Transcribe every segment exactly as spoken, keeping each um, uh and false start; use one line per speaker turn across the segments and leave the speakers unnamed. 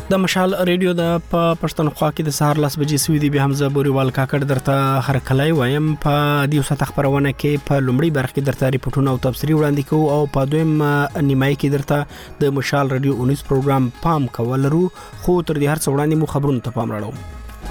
د مشال ریډیو د پښتونخوا کې د سهار لاس بجې سوي دی به حمزه بوريوال کاکړ درته هر کلای وایم په دیو سات خبرونه کې په لومړی برخه کې درته ریپورتونه او تفسیری وړاندې کوو او په دویم نیمای کې درته د مشال ریډیو اونیس پروګرام پام کولرو خو تر دې هر څه وړاندې مو خبرونه ته پام راړو.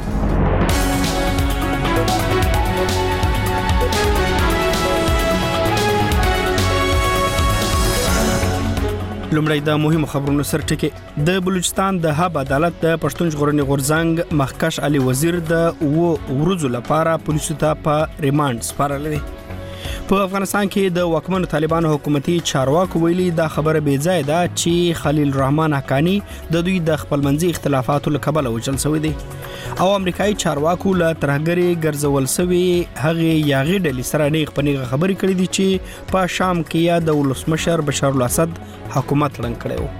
لومړی د مهمو خبرونو سر ټکی د بلوچستان د هب عدالت د پښتون ژغورنې غورځنګ مخکش علي وزیر د و ورځو لپاره پولیسو ته په ریماند سپارل دي. په افغانستان کې د واکمنو طالبانو حکومتي چارواکو ویلي دا خبره بې ځای ده چې خلیل الرحمن حقانی د دوی د خپلمنځي اختلافاتو له کبله وژل شوی دی او امریکایي چارواکو له ترهګرۍ ګرځول شوی هغه یاغي ډلې سره نیغ په نیغه خبرې کړې دي چې په شام کې یا د ولسمشر بشار الاسد حکومت لنګ کړو.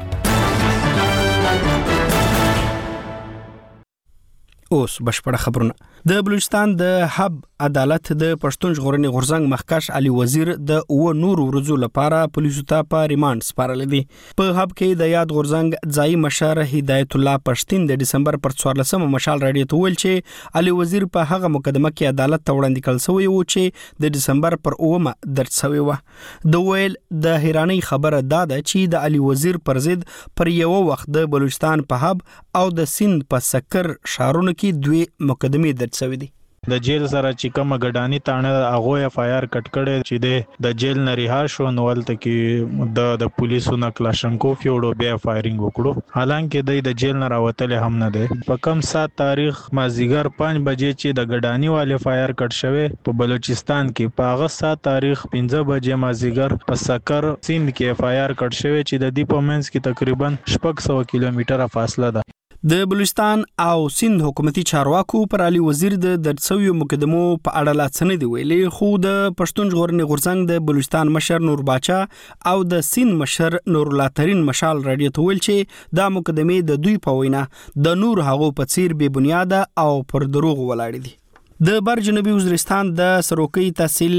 اوس بشپړه خبرونه. د بلوچستان د هب عدالت د پښتون ژغورنې غورځنګ مخکش علي وزیر د و نور ورځو لپاره پولیسو ته په ریماند سپارل دي. په هب کې د یاد غورځنګ ځای مشر هدایت الله پښتين د دسمبر پر څوارلسمه مشال راډیو ته ویل چې علي وزیر په هغه مقدمه کې عدالت ته وړاندې کړل شوی و چې د دسمبر پر اومه درج شوی و. د ویل د حیرانۍ خبره دا ده چې د علي وزیر پر ضد پر یو وخت د بلوچستان په هب او د سند په سکر شهرونو کې دوی مقدمه درج شوی دي.
د جیل سره چې کومه ګډانی تانه هغه اف آی آر کټ کړي چې د جیل نه رها شو نو ولته کې د د پولیسو نه کلاشنکوف یوړو بیا فایرینګ وکړو. حالانکه د د جیل نه راوتل هم نه دی. په کم سات تاریخ مازیګر پنځه بجې چې د ګډانی والے فایر کټ شوی په بلوچستان کې په هغه سات تاریخ پنځه بجې مازیګر په سکر سیند کې اف آی آر کټ شوی چې د دی په منځ کې تقریبا شپږ سوه کیلومتره فاصله ده.
د بلوچستان او سند حکومتي چارواکو پر علي وزیر د درڅوي مقدمو په اړه لا څه نه دی ویلي خو د پښتون ژغورنې غورځنګ د بلوچستان مشر نور باچا او د سند مشر نور الله ترين مشال راډیو ته ویل چې دا مقدمه د دوی په وینا د نور هغو په څیر بې بنیاده او پر دروغ ولاړ دي. د بر جنوبي وزیرستان د سروکي تحصیل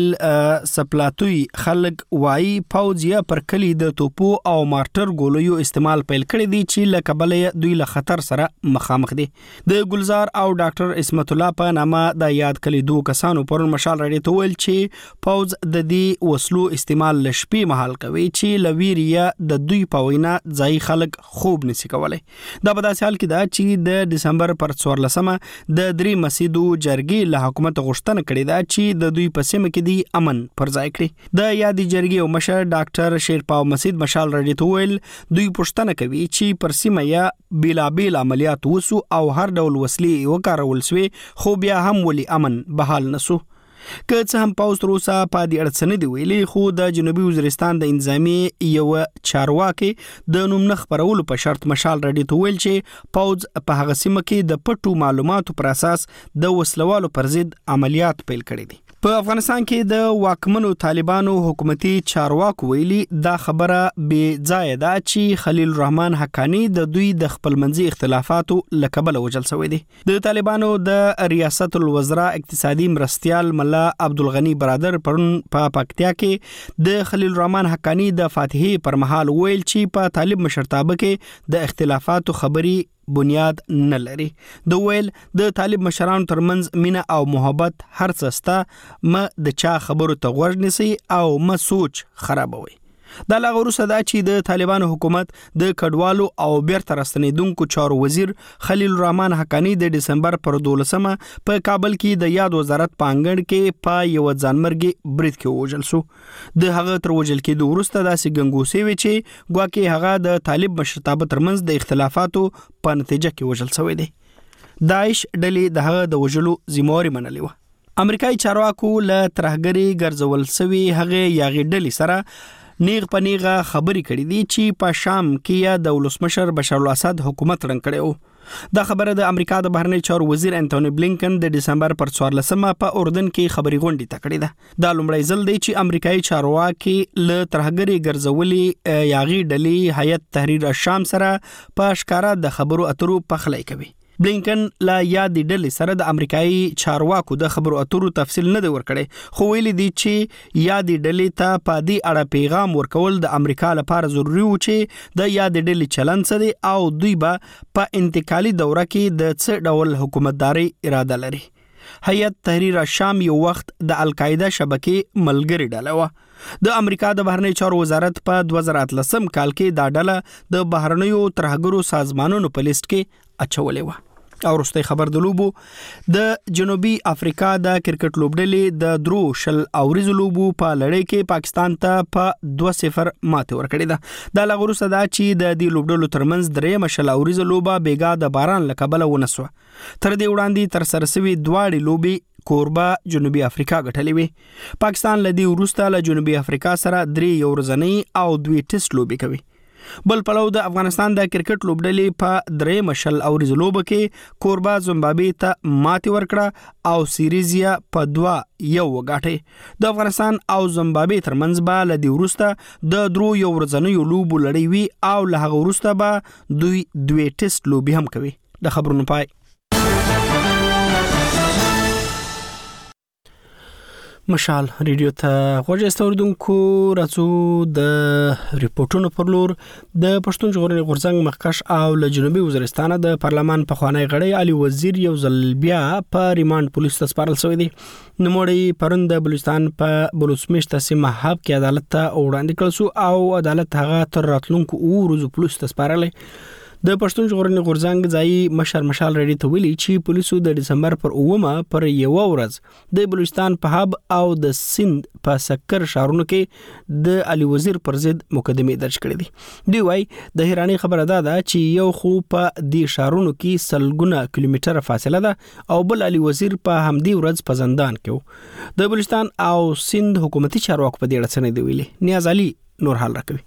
سپلاتوي خلک وای پوځیا پر کلی د توپو او مارټر ګولیو استعمال پیل کړی دي چې له کبله دوی له خطر سره مخامخ دي. د ګلزار او ډاکټر اسمت الله په نامه د یاد کلی دوه کسانو پر مشال راډیو ته ویل چې پوځ د دې وسلو استعمال لشپې محل کوي چې لویریا د دوی په وینا ځای خلک خوب نسی کولای. دا په داسې حال کې ده چې د دسمبر پر څوارلسمه د درې مسجدو جرګې له حکومت غوښتنه کړې ده چې د دوی په سیمه کې دی امن پر ځای کړي. د یادې جرګې او مشر ډاکټر شیرپاو مسجد مشال راډیو ته ویل دوی پوښتنه کوي چې پر سیمه یا بیلابیل عملیات وسو او هر ډول وسلې وکارول شوې خو بیا هم ولې امن بحال نسو. که څه هم پاوست روسا په دې اړه څه نه دی ویلي خو د جنوبي وزیرستان د انضامي یو چارواکي د نوم نه خبرولو په شرط مشال راډیو ته ویل چې پوځ په هغه سیمه کې د پټو معلوماتو پر اساس د وسلوالو پر ضد عملیات پیل کړي دي. په افغانستان کې د واکمنو طالبانو حکومتي چارواکو ویلي دا خبره بې ځای ده چې خلیل الرحمن حقانی د دوی د خپلمنځي اختلافاتو له کبله وژل شوی دی. د طالبانو د ریاست الوزرا اقتصادي مرستیال ملا عبدالغنی برادر پرون په پکتیا کې د خلیل الرحمن حقانی د فاتحې پر مهال ویل چې په طالب مشرتابه کې د اختلافاتو خبري بنیاد نه لري. د ویل د طالب مشرانو ترمنځ مینا او محبت هر څه ستا م د چا خبرو ته غوږ نسی او م سوچ خرابوي. دا لا غوسه دا چې د طالبانو حکومت د کډوالو او بیرته راستنیدونکو چارو وزیر خلیل الرحمن حقانی د دسمبر پر دولسمه په کابل کې د یاد وزارت پانګړ کې په یو ځانمرګي برید کې وژل شو. د هغه تر وژل کې وروسته داسې ګنګوسې وی چې ګواکې هغه د طالب مشرتابه ترمنځ د اختلافاتو په نتیجه کې وژل شوی دی. داعش ډلې د هغه د وژلو ذمہواری منلې و. امریکایي چارواکو له ترهګرۍ ګرځول شوی هغه یاغي ډلې سره نیغ په نیغه خبرې کړې دي چې په شام کې یا د ولسمشر بشار الاسد حکومت رنګ کړي. دا خبره د امریکا د بهرنی چارو وزیر انټونی بلینکن د دسمبر پر څوارلسمه په اردن کې خبري غونډه تکړه ده. دا لومړی ځل دی چې امریکایي چارواکي له ترهګرۍ ګرځولې یاغي ډلې هیئت تحریر الشام سره په ښکارا د خبرو اترو پخلی کوي. بلینکن لا یاد ډلې سره د امریکایي چارواکو د خبرو اترو تفصیل نه دی ورکړی، خو ویلي دی چې یاد ډلې ته په دې اړه پیغام ورکول د امریکا لپاره ضروري و چې د یاد ډلې چلند څه دی او دوی به په انتقالي دوره کې د څه ډول حکومتداري اراده لري. هیئت تحریر الشام یو وخت د القاعده شبکې ملګری ډله وه. د امریکا د بهرنی چارو وزارت په دوه زره اتلسم کال کې دا ډله د بهرنیو ترهګرو سازمانونو په لیست کې اچولې وه. او وروستی خبر د لوبو، د جنوبي افریقا د کرکټ لوبډلې د درو شل اوریزو لوبو په لړۍ کې پاکستان ته په دوه صفر ماته ورکړې ده. دا لا وروسته دا چې د دې لوبډلو ترمنځ درېیمه شل اوریزو لوبه بیګا د باران له کبله ونه سوه. تر دې وړاندې تر سره سوي دواړې لوبې کوربه جنوبي افریقا ګټلې وي. پاکستان له دې وروسته له جنوبي افریقا سره درې یو ورځنۍ او دوی ټیسټ لوبې کوي. بل پلو د افغانستان د کرکټ لوبډلې په درېیمه شل اوریزو لوبه کې کوربه زیمبابوې ته ماتې ورکړه او سیریز یې په دوه یو وګاټه. د افغانستان او زیمبابوې ترمنځ به له دې وروسته د درو یو ورځنیو لوبو لړۍ وي او له هغه وروسته به دوی دوی ټیسټ لوبې هم کوي. د خبرونو پای. مشال ریډیو ته غوږ استوردونکو، راځو د ریپورتونو پر لور. د پښتون ژغورنې غورځنګ مخکښ او له جنوبي وزیرستان د پارلمان پخوانی غړی علي وزیر یو ځل بیا په ریماند پولیس ته سپارل شوی دی. نوموړی پرون د بلوچستان په بلوڅمیشت سیمه حب کې عدالت ته وړاندې کړل شو او عدالت هغه تر راتلونکو اوه ورځو پولیس ته سپارلی. د پښتون ژغورنې غورځنګ ځایي مشر مشال ریډي ته ویلي چې پولیسو د ډسمبر پر اومه پر یو ورځ د بلوچستان په حب او د سند په سکر شهرونو کې د علي وزیر پر ضد مقدمې درج کړې دي. دوی وايي د حیرانۍ خبره ده ده چې یو خو په دې شهرونو کې سلګونه کیلومتره فاصله ده او بل علي وزیر په همدې ورځ په زندان کې و. د بلوچستان او سند حکومتي چارواکو په دې اړه څه نه دی ویلي. نیاز علي نور حال راکوي.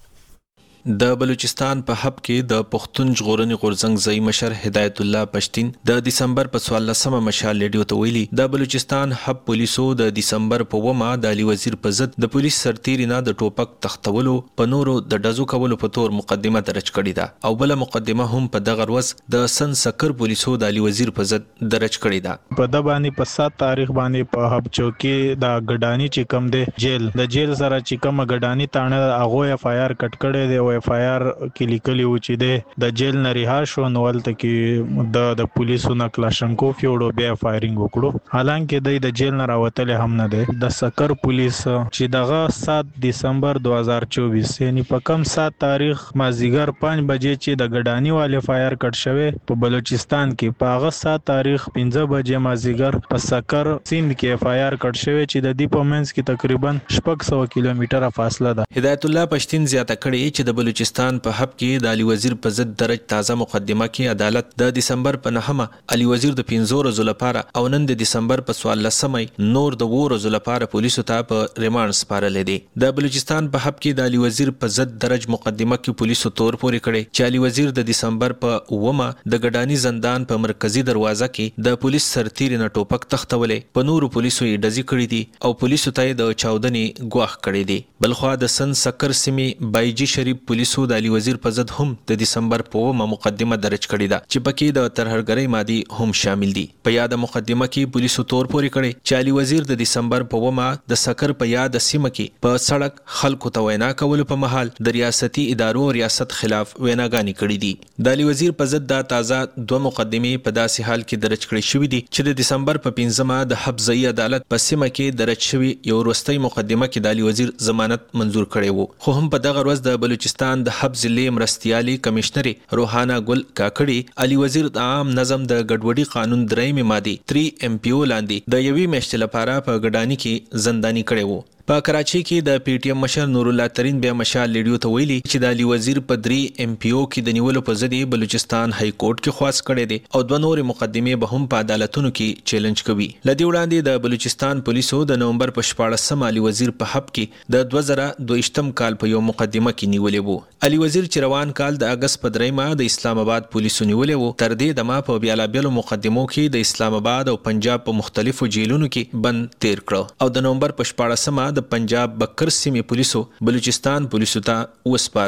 د بلوچستان په حب کې د پښتون ژغورنې غورځنګ ځایي مشر هدایت الله پښتین د دسمبر په څوارلسمه مشال ریډیو ته ویلي د بلوچستان حب پولیسو د دسمبر په اوومه د علي وزیر په ضد د پولیس سرتیري نه د ټوپک تختولو په نورو د ډزو کولو په تور مقدمه درج کړې ده او بل مقدمه هم په دغه ورځ د سن سکر پولیسو د علي وزیر په ضد درج کړې ده.
په د باندې په سات تاریخ باندې په حب چوکي د ګډانی چې کم دی جیل د جیل سره چې کم ګډانی تانه هغه اف آی آر کټ کړي دی او اف آی آر کې لیکلي و چې د جیل نه رها شو نو ولته کې د د پولیسو نه کلاشنکوف یوړو بیا فایرینګ وکړو. حالانکه د جیل نه راوتل هم نه دی. د سکر پولیس چې دغه سات دسمبر دوه هزار چوبیس یعنی په کم سات تاریخ مازیګر پنځه بجې چې د ګډانی والے فایر کټ شوی په بلوچستان کې په هغه سات تاریخ پنځه بجې مازیګر په سکر سیند کې اف آی آر کټ شوی چې د دې په منځ کې تقریبا شپږ سوه کیلومتره فاصله ده.
هدایت الله پښتین زیاته کړي چې د بلوچستان په حب کې د علي وزیر په ضد درج تازه مقدمه کې عدالت د دسمبر په نهمه علي وزیر د پنځو ورځو لپاره او نن د دسمبر په څوارلسمه نور د اووه ورځو لپاره پولیسو ته په ریماند سپارلې دي. د بلوچستان په حب کې د علي وزیر په ضد درج مقدمه کې پولیسو تور پورې کړي چې علي وزیر د دسمبر په اوومه د ګډانی زندان په مرکزی دروازه کې د پولیس سرتیري نه ټوپک تختولې په نورو پولیسو یې ډزې کړې دي او پولیسو ته د چاودنې ګواښ کړی دی. بلخوا د سن سکر سیمې بایجی شریف پولیسو د علي وزیر په ضد هم د دسمبر په اومه مقدمه درج کړې ده چې پکې د ترهګرۍ مادي هم شامل دي. په یاد مقدمه کې پولیسو تور پورې کړي چې علي وزیر د دسمبر په اومه د سکر په یاد سیمه کې په سړک خلکو ته وینا کولو په مهال د ریاستي ادارو ریاست خلاف ویناګانې کړې دي. د علي وزیر په ضد د تازه دوه مقدمې په داسې حال کې درج کړې شوې دي چې د دسمبر په پنځمه د حب ځایي عدالت په سیمه کې درج شوی یو وروستۍ مقدمه کې د علي وزیر ضمانت منظور کړی وو. خو هم په دغه ورځ د بلوچستان د حب ضلع مرستیالي کمشنر روحانا ګل کاکړي علي وزیر د عام نظم د ګډوډي قانون درېمې ماده درې ام پی او لاندې د یوې میاشتې لپاره په ګډانی کې زندانی کړی وو. په کراچۍ کې د پی ټی ایم مشر نور الله ترین بیا مشال لیډیو ته ویلي چې د علي وزیر په درې ام پی او کې د نیولو په ضد بلوچستان های کورټ کې خواست کړی دی او دوه نورې مقدمې به هم په عدالتونو کې چیلنج کوي. لدی وړاندې د بلوچستان پولیسو د نومبر په شپاړسم علي وزیر په حب کې د دوه زره دوهشتم کال په یو مقدمه کې نیولې وو. علي وزیر چې روان کال د اگست په دریمه د اسلام آباد پولیسو نیولې وو. تر دې دمه په بیلابیلو مقدمو کې د اسلام آباد او پنجاب په مختلفو جیلونو کې بند تیر کړ او د نومبر په شپاړسمه د پنجاب بکر سیمې پولیسو بلوچستان پولیسو ته وسپارو.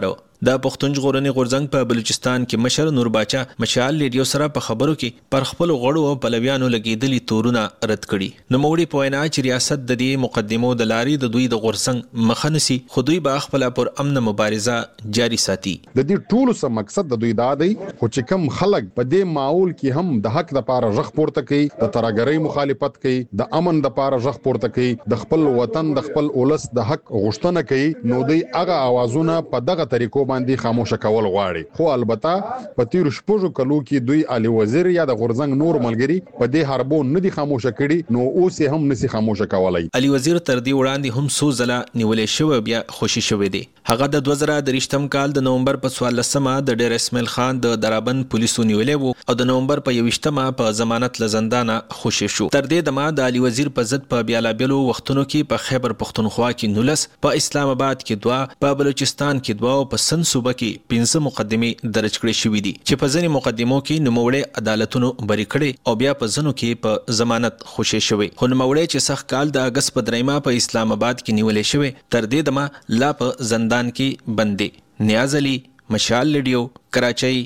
د پښتون ژغورنې غورځنګ په بلوچستان کې مشر نور باچا مشال لیډیو سره په خبرو کې پر خپل غړو او پلویانو لګیدلي تورونه رد کړي. نو موري په وینا چې ریاست د دې مقدمو د لارې د دوی د غورځنګ مخنسي خو دوی به خپل پر امن مبارزه جاری ساتي.
د دې ټولو سم مقصد د دوی دا دی خو چې کم خلک په دې ماحول کې هم د حق لپاره ژغ پورته کوي، د ترهګرۍ مخالفت کوي، د امن لپاره ژغ پورته کوي، د خپل وطن د خپل اولس د حق غوښتنه کوي، نو دوی هغه اوازونه په دغه طریقو باندې خاموشه کول غواړي. خو البته په تیر شپږو کلو کې دوی علي وزیر یا د غورځنګ نور ملګری په دې حربو نه دي خاموشه کړي، نو اوس هم نسی خاموشه کولای.
علي وزیر تر دې وړاندې هم څو ځله نیولې شوی بیا خوشي شوی دی. هغه د دوه زره درې کال د نومبر په څوارلسمه د ډیر اسماعیل خان د درابند پولیسو نیولې وو او د نومبر په یوویشتمه په ضمانت له زندانه خوشي شو. تر دې دمه د علي وزیر په ضد په بیلابېلو وختونو کې په خیبر پښتونخوا کې نولس، په اسلام آباد کې دوه، په بلوچستان کې دوه او په سند صوبه کې پنځه مقدمې درج کړې شوې دي چې په ځینې مقدمو کې نوموړي عدالتونو بری کړي او بیا په ځینو کې په ضمانت خوشي شوی. خو نوموړي چې سخت کال د اگست په دریمه په اسلام آباد کې نیولې شوی تر دې دمه لا په زندان کې بندي. نیاز علي، مشال لیډیو، کراچۍ.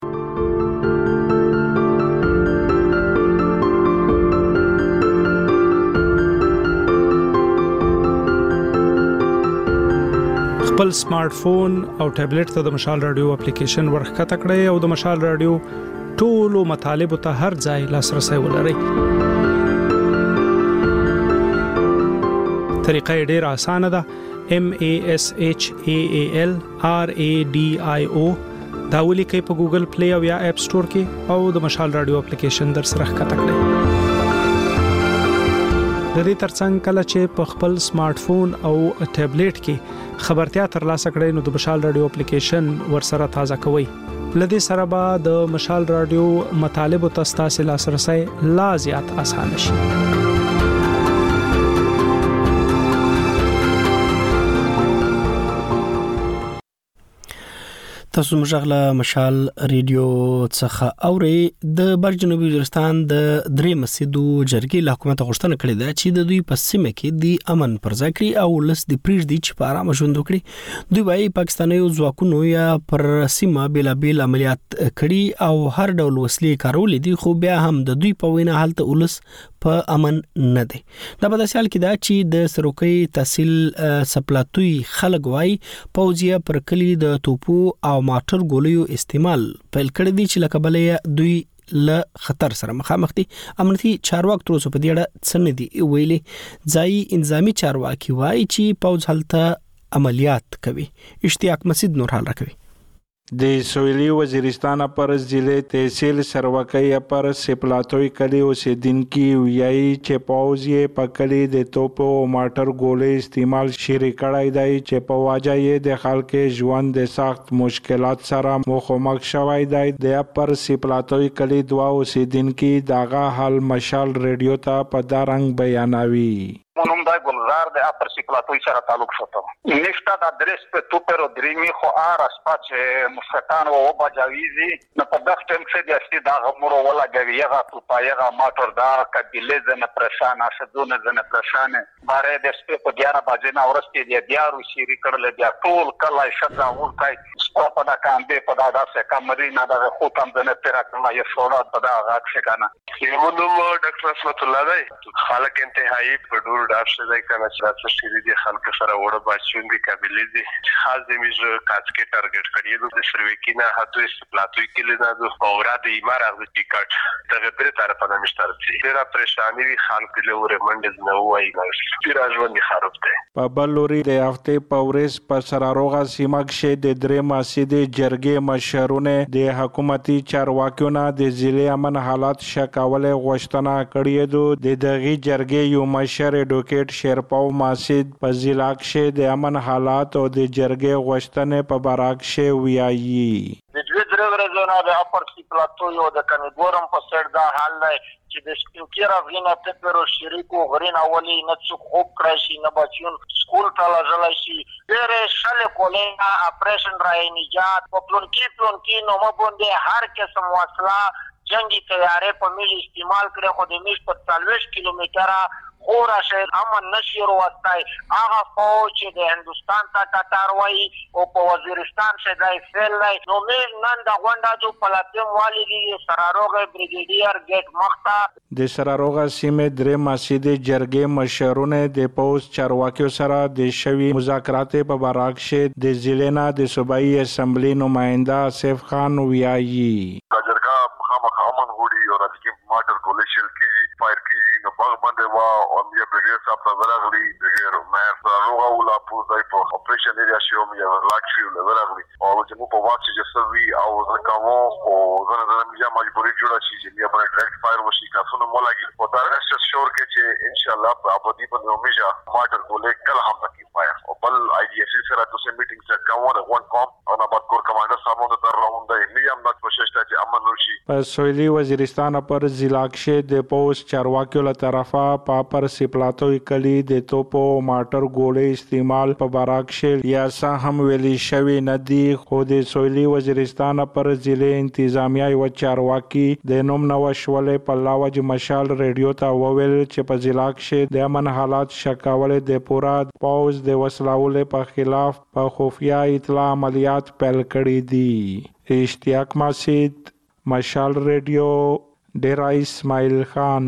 خپل سمارټ فون او ټابلیټ ته د مشال رادیو اپلیکیشن ورخکته کړئ او د مشال رادیو ټولو مطالبو ته هر ځای لاسرسي ولرئ. طریقه یې ډېره اسانه ده. M A S H A A L R A D I O دا ولیکئ په ګوګل پلی او یا اپ سٹور کې او د مشال رادیو اپلیکیشن در سره ښکته کړئ. د دې ترڅنګ کله چې په خپل سمارټ فون او ټابلیټ کې خبرتیا ترلاسه کړئ نو د مشال رادیو اپلیکیشن ورسره تازه کوئ. لدې سره به د مشال رادیو مطالبو ته ستاسو لاسرسي لا زیات اسانه شي. تاسو مشغله مشال ریډیو څخه اوري. د بر جنوبي وزیرستان د درې مسجدو جرګې له حکومت غوښتنه کړې ده چې د دوی په سیمه کې د امن پر ځای کړي او لس د پریږدي چې په آرام ژوند وکړي. دوی وايي پاکستانیو ځواکونو یا پر سیمه بېلابېل عملیات کړي او هر ډول وسلې کارولې دي، خو بیا هم د دوی په وینا هلته ولس په امن نه دی. دا په داسې حال کې ده چې د سروکي تحصیل سپلاتوي خلک وايي پوځیه پر کلی د توپو او ماټر ګولیو استعمال پیل کړی دی چې لکه بلې دوی له خطر سره مخامخ دي. امنیتي چارواکي تر اوسه په دې اړه څه نه دي ویلي. ځایي انتظامی چارواکي وايي چې پوځ هلته عملیات کوي. اشتیاق مسجد نور حال راکوي.
د سویلی وزیرستان پر ضلع تحصیل سروکی پر سپلاتوی کلی اوسیدونکي ویایي چې پوځ یې په کلی د توپو او ماټر ګولۍ استعمال شروع کړی دی چې په وجه یې د خلکو ژوند د سخت مشکلات سره مخامخ شوی دی. د پر سپلاتوی کلی دوه اوسیدونکي دغه حال مشال ریډیو ته په دارنګ بیانوي.
منم دای گلزار د اپر سیپلاتوی سره تعلق شته. نشته د ادرس په توپرو درېمی خو ار اسپاچ مستان او بجاویزي نه په دغه ټیم کې د اصلي د غمرو ولا غوي یغه توپایغه ماټر دا کبیله زنه پرشان اسدونه زنه پرشان باره د سپه په دیاره باجې نه ورسته دی دیارو شيري کړل بیا ټول کله شدا ورکای سپه په دا کاندې په دا داسه کمرینه د خو تم زنه تیرا کړل یو شوړه په دا غاښ کنه.
یو نو ډاکټر اسمت الله دی خلک انتهایی په ډور داشته دی کنه چې تاسو شری دي خلک سره وړه بچون دي قابلیت دي خاص د میز کاڅکه ټارګټ کړی د سرویکینا هاتو استپلاتوی کلی نه د اوراد ایمار از ټیکټ ته به تر په نمشتر دي ډیره پریشانی وی خلک له ور منډز نه وای نه راځوندي خراب دي.
په بلوري د هفته پورس په سراروغه سیمه کې د درې مسجد جرګې مشرونه د حکومتي چارواکیونو د ضلع امن حالات شکاوله غوښتنه کړې ده. د دغه جرګې یو مشر ډوکټ شیرپاو مسجد په ضلع کې د امن حالات او د جرګې غوښتنې په براک کې ویایي.
د دوی درې ورځې د اپر سیپلاتوی او د کنګورم په سر دا حال دی چې د سپینکیرا غینه تپرو شریکو غرین اولی نه څوک خوب کړی شي نه بچون سکول ته لاځلی شي ډېرې شلې کولې اپریشن رای نجات په پلونکي پلونکي نومه باندې هر قسم وسله جنگي تیارې په میج استعمال کړي خو د میج په څلوېښت کیلومتره
خو راشه امن نشي وروستای هغه فوج چې د هندستان ته ټټار وایي او په وزیرستان کې دای فعل دی نو موږ نن د غونډه جو پلاتم والی دی سراروغه بریګیډیر ګټ مختا
د سراروغه سیمه درې مسجد جرګې مشرونه د پوز چارواکیو سره د شوی مذاکرات په بارک شه د ضلع د صوبایي اسمبلی نماینده آصف خان ویایي
جرګه خامخا امن غوړي او راځي ماټر کولیشن کی فایر کی نو باغ باندې وا او بیا برګر صاحب ته ورغلی برګر مې سراروغه ولا پوزای په اپریشن ایریا شو مې لاکشي ورغلی او چې مو په واکس چې سوي او زکاو او زنه زنه مې مجبوري جوړه شي چې بیا باندې ډایرکټ فایر وشي تاسو نو مولاګي او دا راشي شور کې چې ان شاء الله په ابو دی په نومیجا ماټر کولې کله هم نکي فایر او بل آی ډی ایس سره تاسو میټینګ سره کوم د وان کوم او نه بعد کور کمانډر صاحب نو تر راوند دی مې هم د کوشش ته چې امن ورشي
په سویلی وزیرستان پر ضلع کې د پوز چارواکیو له طرفه پاپر سپلاتوي کلی د توپو ماټر ګولې استعمال په باراک شل یا سه هم ویلي شوی ندی خو د سویلی وزیرستان پر ضلع انتظامیه او چارواکي د نوم نو شولې په لاوج مشال ریډیو ته وویل چې په ضلع کې د امن حالات شکاول د پورا پوز د وسلاول په خلاف په خفیه اطلاع عملیات پیل کړي دي اشتیاق مسجد مشال ریډیو ډیرا اسماعیل خان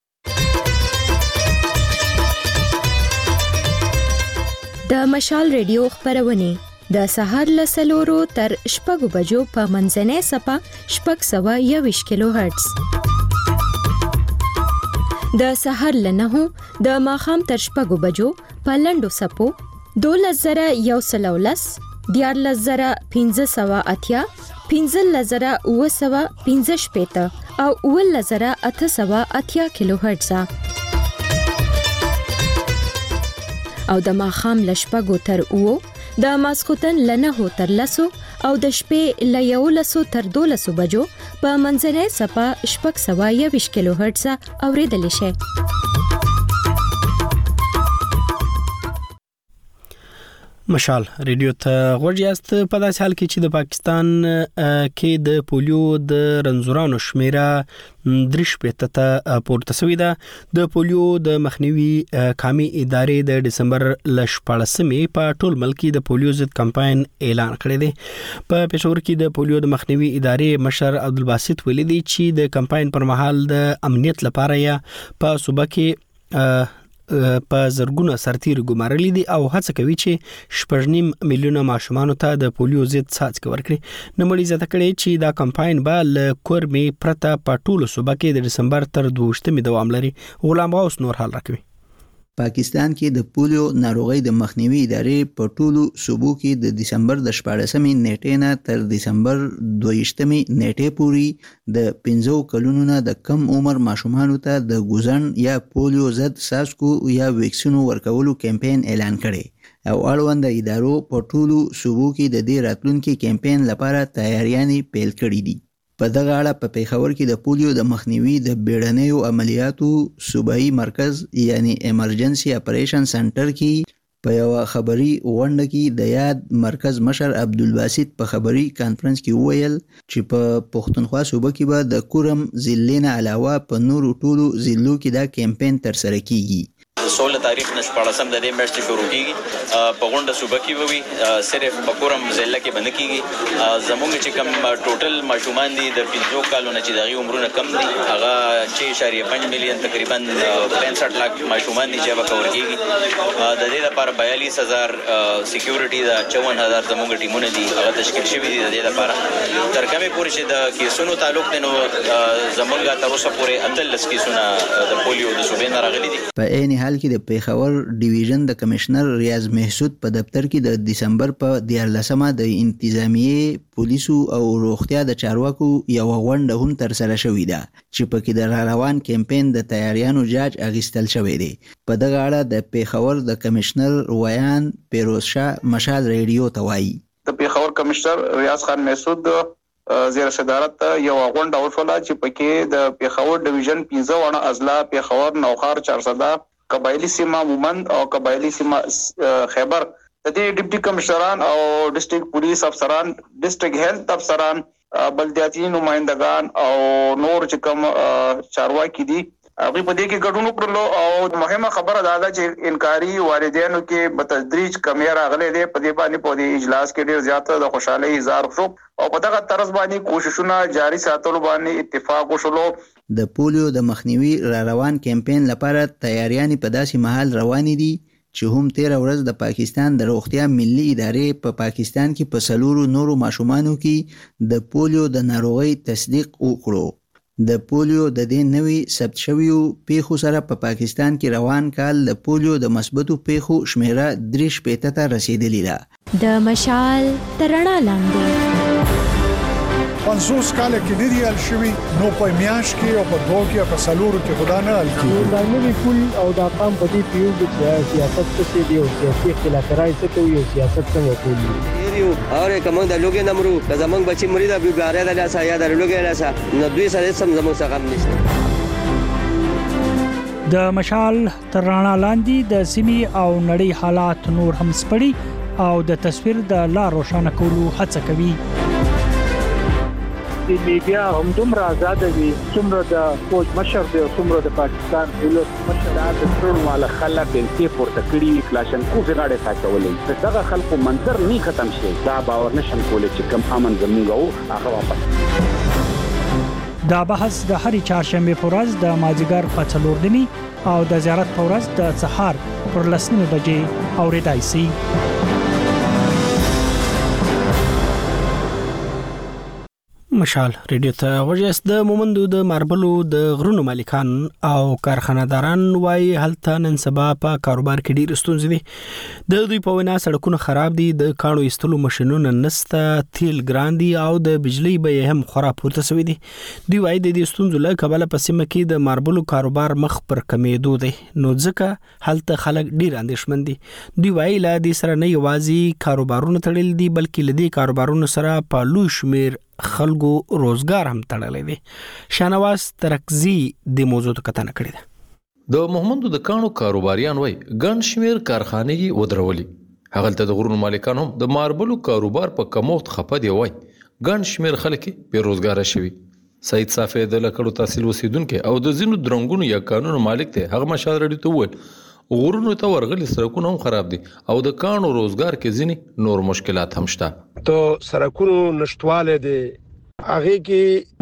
د مشال ریډیو خبرونه د سهار له سلورو تر شپږو بجو په منځنۍ سپه شپږ سوه یوویشت کیلو هرتز د سهار له نهو د ماښام تر شپږو بجو په لنډو سپو دولس زره یو سل او لس دیارلس زره پنځه سوه اتیا پنځلس زره اوه سوه پنځه شپېته او اوولس زره اته سوه اتیا کیلو هرتز او د ماښام له شپږو تر اوو د ماسخوتن له نهو تر لسو او د شپې له یولسو تر دولسو بجو په منځنۍ سپه شپږ سوه یوویشت کیلو هرتز اورېدلی شئ.
مشال ریډیو ته غوږ یاست. په داسې حال کې چې د پاکستان کې د پولیو د رنځورانو شمیره درې شپېته ته پورته شوې ده. د پولیو د مخنیوي قامي ادارې د دسمبر ل شپاړسمې په ټول ملک کې د پولیو ضد کمپاین اعلان کړی دی. په پېښور کې د پولیو د مخنیوي ادارې مشر عبدالباسط ویلي دی چې د کمپاین پر مهال د امنیت لپاره یا په صوبه کې په زرګونه سرتیر ګمارلي دي او هڅه کوي چې شپږ نیم میلیونه ماشومانو ته د پولیو ضد څاڅکي ورکړي. نوموړي زیاته کړې چې دا کمپاین به له کورمې پرته په ټولو صوبه کې د دسمبر تر دویشتمې دوام لري. غلام غوث نور حال راکوي.
پاکستان کې د پولیو ناروغۍ د مخنیوي ادارې په ټولو صوبو کې د دسمبر د شپاړسمې نیټې نه تر دسمبر دویشتمې نیټې پورې د پنځو کلونو نه د کم عمر ماشومانو ته د ګوزن یا پولیو ضد څاڅکو یا ویکسینو ورکولو کمپاین اعلان کړي او اړوند ادارو په ټولو صوبو کې د دې راتلونکي کمپاین لپاره تیاریانې پیل کړي دي. په دغه اړه په پیښور کې د پولیو د مخنیوي د بیړنیو عملیاتو صوبایي مرکز یعنی ایمرجنسي اپریشن سنټر کې په یو خبري غونډه کې د یاد مرکز مشر عبدالباسط په خبري کانفرنس کې وویل چې په پښتونخوا صوبه کې به د کورم ضلع نه علاوه په نورو ټولو ضلعو کې دا کمپاین ترسره کیږي.
سوله تاریخ نه شپاړسم د دې میاشتې شروع کیږي په غونډه صوبه کې وي صرف په کورم ضلع کې باندې کیږي. زموږ چې کوم ټوټل ماشومان دي د پنځو کالو نه چې دغه عمرونه کم دي هغه چې اشاریه پنځه میلیون تقریبا پنځه لک ماشومان دي چې به کور کیږي. د دې لپاره بیالیس هزار سکیورټي دا چون هزار زموږ ټیمونه دي هغه تشکیل شوي دي. د دې لپاره تر کومه پورې چې د کیسونو تعلق دی نو زموږ تر اوسه پورې اتلس کیسونه د پولیو د صوبې نه راغلي دي.
په عین حال کې د پیښور ډیویژن د کمشنر ریاض محسود په دفتر کې د دسمبر په دیارلسمه د انتظامیه پولیسو او روغتیا د چارواکو یو غونډه هم ترسره شوې ده چې په کې د روان کمپاین د تیاریانو جاج اخیستل شوی دی. په دغه اړه د پیښور د کمشنر ویان پیروز شاه مشال ریډیو ته وایي.
د پیښور کمشنر ریاض خان محسود زیر صدارت یو غونډه وشوله چې پکې د پیښور ډیویژن پنځه وړه اضلاع پیښور نوخار چارسده قبایلی سیمه مومند او قبایلی سیمه خیبر د دې ډیپټي کمشنران او ډیسټریکټ پولیس افسران ډیسټریکټ هیلث افسران بلدیاتي نمائندگان او نور چې کوم چارواکي دي
هغه په دې کې ګډون وکړلو او مهمه خبره دا ده چې انکاري والدینو کې بتدریج کمی راغلي دي په دې باندې په دې اجلاس کې ډیر زیاته د خوشحالي اظهار شو او په دغه طرز باندې کوششونه جاري ساتلو باندې اتفاق وشولو.
د پولیو د مخنیوي را روان کمپاین لپاره تیاریان په داسې محل روانې دي چې هم تیر ورځ د پاکستان د روغتیا ملي ادارې په پا پاکستان کې په سلورو نورو ماشومانو کې د پولیو د ناروغۍ تصدیق وکړو. د پولیو د دې نوي ثبت شویو پیښو سره په پا پاکستان کې روان کال د پولیو د مثبتو پیښو شمیره درې شپېته ته رسیدلې ده.
د مشال تر رڼا لاندې
پنځوس کاله کې نه دی حل شوی، نو په میاش کې او په دوه کې په سلورو کې خدا نه حل کیږي.
دا نوی کول او دا قام په دې پیو چې سیاست څه دی او سیاسي اختلافات څه کوي او سیاست څنګه کوي.
یو اور کوم د لوګي نمرو د زمنګ بچی مرید ابي بغاره د لاسه یا د لوګي لاسه نو دوی سره سم زموږ څخه هم نشته.
د مشال تر رڼا لاندې د سیمې او نړۍ حالات نور هم سپړي او د تصویر د لار روښانه کولو هڅه کوي.
د میډیا هم دومره آزاد وي څومره د فوج مشر دی او څومره د پاکستان دولت مشر د ټول مال خلک د پورته کړي کلاشنکوف غاړه ساتولې دغه خلکو منظر نه ختم شي. دا باور نشم کولای چې کم امن زموږ او هغه واپس.
دا بحث د هرې چهارشنبه په ورځ د مازیګر په څلور نیمې او د زیارت په ورځ د سهار پر لس نیمې بجې اورېدای شي.
مشال ریډیو ته وجس د مومندو د ماربلو د غرونو مالکان او کارخانه‌داران وايي هلته نن سبا په کاروبار کې ډېر ستونزې دي. د دوی په وینا سړکونه خراب دي، د کاڼو ایستلو ماشينونه نسته، تیل ګران دي او د بجلی بیې هم خورا پورته شوې دي. دوی وايي د دې ستونزو له کبله په سیمه کې د ماربلو کاروبار مخ پر کمیدو دی، نو ځکه هلته خلک ډېر اندېښمن دي. دوی وايي لا دې سره نه یوازې کاروبارونه تړل دي بلکې له دې کاروبارونو سره په لوی شمیر خلکو روزګار هم تړلې دي. شانواز ترکزی د موضوع ته کتنه کړې ده.
د محمدو د کانو کاروباریان وای ګڼ شمیر کارخانې یې ودرولي. هغه د غرونو مالکان هم د ماربلو کاروبار په کموخت خپه دی وای ګڼ شمیر خلک په روزګار شوي. سید صافی د لکړو تحصیل وسیدونکو او د زینو درنګونو یا قانون مالک ته هغه مشال رډی ته وویل غرونو ته ورغلي سړکونه هم خراب دي او د کانو روزګار کې ځینې نور مشکلات هم شته.
ته سړکونو نشټواله دي هغه کې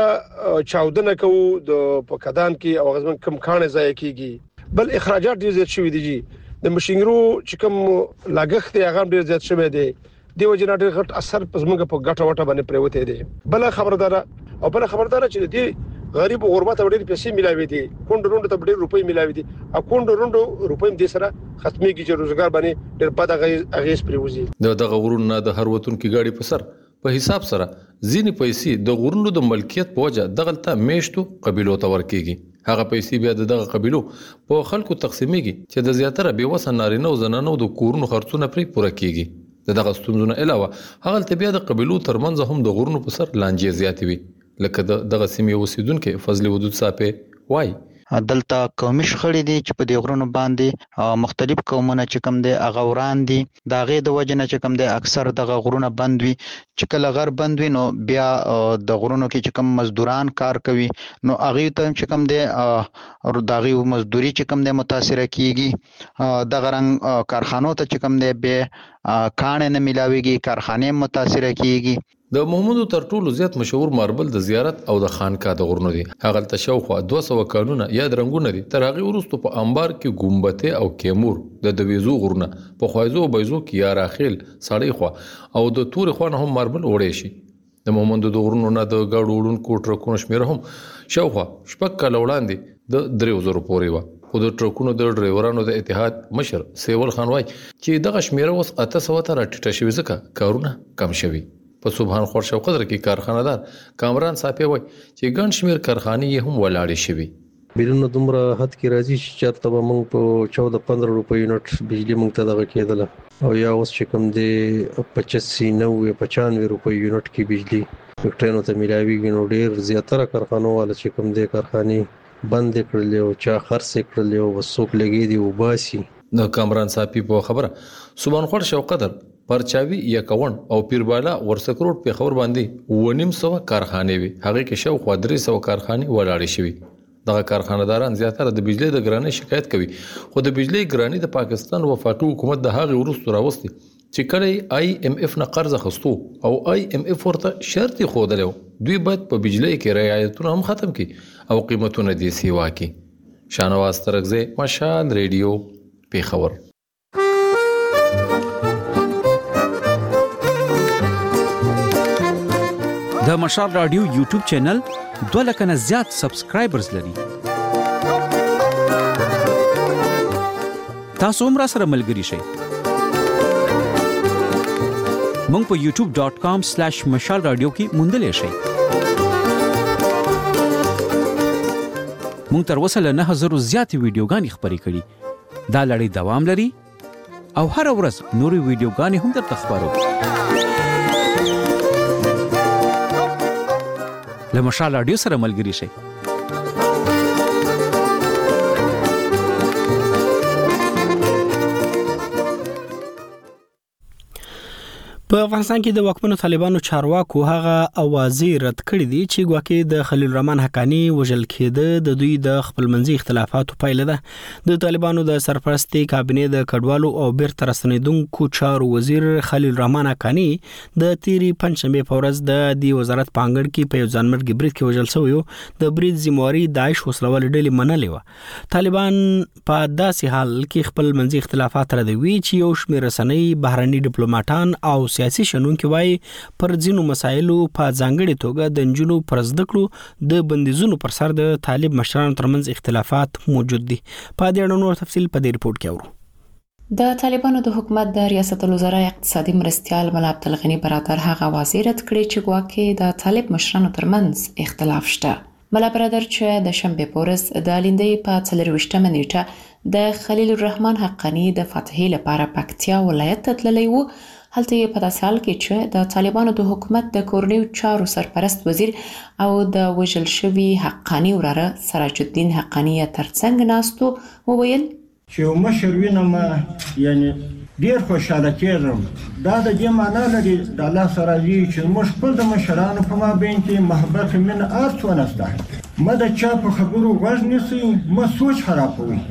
موږ چاودنه کوو د پکدان کې او غزمن کم کانه ځای کېږي بل اخراجات ډیر زیات شوي دي. د ماشينرو چې کوم لاګښت هغه ډیر زیات شوی دی دی وجه نه ډیر غټ اثر پزمنګ په ګټه وټه باندې پریوته دي. بل خبردار او بل خبردار چې دی غریب غربت ډېر پیسې ملاوي دي کونډ روند ته ډېر روپۍ ملاوي دي او کونډ روند روپۍ دې سره ختميږي چې روزګار باندې ډېر بد اغیز پریوزي.
د دغه غرونو د هر وطن کې گاډي په سر په حساب سره ځینې پیسې د غرونو د ملکیت په وجه دغلته میشتو قبيلو ته ورکیږي. هغه پیسې بیا د دغه قبيلو په خلکو تقسیمېږي چې د زیاتره بیوسه نارینه او زنانو د کورونو خرڅونه پرې پوره کیږي. دغه ستونزونه علاوه هغه بیا د قبيلو ترمنځ هم د غرونو په سر لانجې زیاتوي. لکه دغه سیمې اوسیدونکو فضل ودود صاحب وای
دلته قومي شخړې دي چې په دې غرونو باندې مختلف قومونه چې کوم دي هغه وران دي دا غي د وجنه چې کوم دي اکثر دغه غرونه بند وي چې کله غر بند وي نو بیا د غرونو کې چې کوم مزدوران کار کوي نو هغه ته چې کوم دي او دغه مزدوري چې کوم دي متاثر کیږي د غرنګ کارخانو ته چې کوم دي به کانه نه ملاويږي کارخانه متاثر کیږي.
د محمدو تر ټولو زیات مشهور ماربل د زیارت او د خانقاه د غرونو دي. هغه ته شاوخوا دوه سوه کانونه یا درنګونه دي. تر هغه وروسته په انبار کې ګمبته او کیمور د دویزو غرونه په خوایزو بایزو کې یا راخیل سړی خو او د تور خو نه هم ماربل وړي شي. د محمدو د غرونو نه د گاډو وړون کوټ رکونه شمیر هم شاوخوا شپږ کال وړاندې د درې زره پورې و. خو د ټرکونو د ډرایورانو د اتحاد مشر سیول خان وای چې دغه شمیره اوس اته سوه ته راټیټه شوې ځکه کارونه کم شوي. په سبحان خور شو قدر کې کارخانه‌دار کامران صاحب وای چې ګڼ شمیر کارخانې هم ولاړې شوي.
بیلونه دومره حد کې راځي چې چرته به موږ په چودہ پندرہ روپۍ یونټ بجلی موږ ته دغه کېدله او یا اوس چې کوم دی پچاسی نوي پچانوي روپۍ یونټ کې بجلی ټرینو ته ملاويږي. نو ډیر زیاتره کارخانو والا چې کوم دی کارخانې بند کړل او چا خرڅ کړل او وسوک لګي دی وباسي.
د کامران صاحب په خبره سبحان خور شو قدر پرچاوي یا کون او پیربالا ورسکروټ په خبر باندې ونیم سو کارخانه وي. هغه کې شاوخوا درې سو کارخانه ولاړې شوي. دغه کارخانه‌داران زیاتره د بجلی د ګرانۍ شکایت کوي خو د بجلی ګرانۍ د پاکستان وفاقي حکومت د هغه وروسته راوستي چې کله آی ایم اف نه قرض اخیستو او آی ایم اف ورته شرط خوده دوی باید په بجلی کې رعایتونه هم ختم کړي او قیمتونه دې سیوا کړي. شانواز ترغزه مشال ریډیو پیښور.
د مشال رادیو یوټیوب چینل دوه لک نه زیات سبسکرایبرز لري. تاسو هم را سره ملګري شئ. مونږ په یوټیوب ډاٹ کام سلیش مشال رادیو کې موندلی شئ. مونږ تر اوسه له نه زره زیاتې ویډیوګانې خپرې کړي. دا لړۍ دوام لري او هر ورځ نورې ویډیوګانې هم درته خپروو. له مشال رادیو سره ملګري شئ.
په افغانستان کې د واکمنو طالبانو چارواکو هغه اوازې رد کړې دي چې ګواکې د خلیل الرحمن حقانی وژل کېده د دوی د خپلمنځي اختلافاتو پایله ده. د طالبانو د سرپرستي کابینې د کډوالو او بیرته راستنیدونکو چارو وزیر خلیل الرحمن حقانی د تیری پنځشنبه په ورځ د دې وزارت په انګړ کې په یو ځانمرګي برید کې وژل شوی و. د برید ذمہواری داعش وسلوال ډلې منلې و. طالبان په داسې حال کې خپل منځي اختلافات ردوي چې یو شمېر رسنۍ بهرني ډیپلوماټان او سیاسي شنونکي وایي پر ځینو مسایلو په ځانګړي توګه د نجونو پر زده کړو د بندیزونو پر سر د طالب مشرانو ترمنځ اختلافات موجود دي. په دې اړه نور تفصیل په دې رپورت کې اورو.
د طالبانو د حکومت د ریاست الوزرا اقتصادي مرستيال ملا عبدالغنی برادر هغه واضح رد کړی چې ګواکې د طالب مشرانو ترمنځ اختلاف شته. ملا برادر چې د شنبه پورس د لیندې په څلرويشتمه نیټه د خلیل الرحمن حقانی د فتحې لپاره پکتیا ولایت ته تللی و. هلته یې په داسې حال کې چې د طالبانو د حکومت د کورنیو چارو سرپرست وزیر او د وژل شوي حقانی وراره سراج الدین حقانی ترڅنګ ناستو وویل
چې یو مشر وینم یعنی ډیر خوشاله کېږم. دا د دې معنا لري د الله سره چې موږ خپل د مشرانو په مابین کې محبت مینه ارڅ ونسته ما د چا په خبرو غوږ نیسئ ما سوچ خرابوي.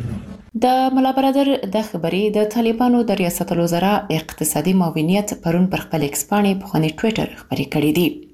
د ملا برادر د خبرې د طالبانو د ریاست الوزرا اقتصادي معاونیت پرون پر خپل ایکس پاڼې په خوني ټوئیټر خبرې کړې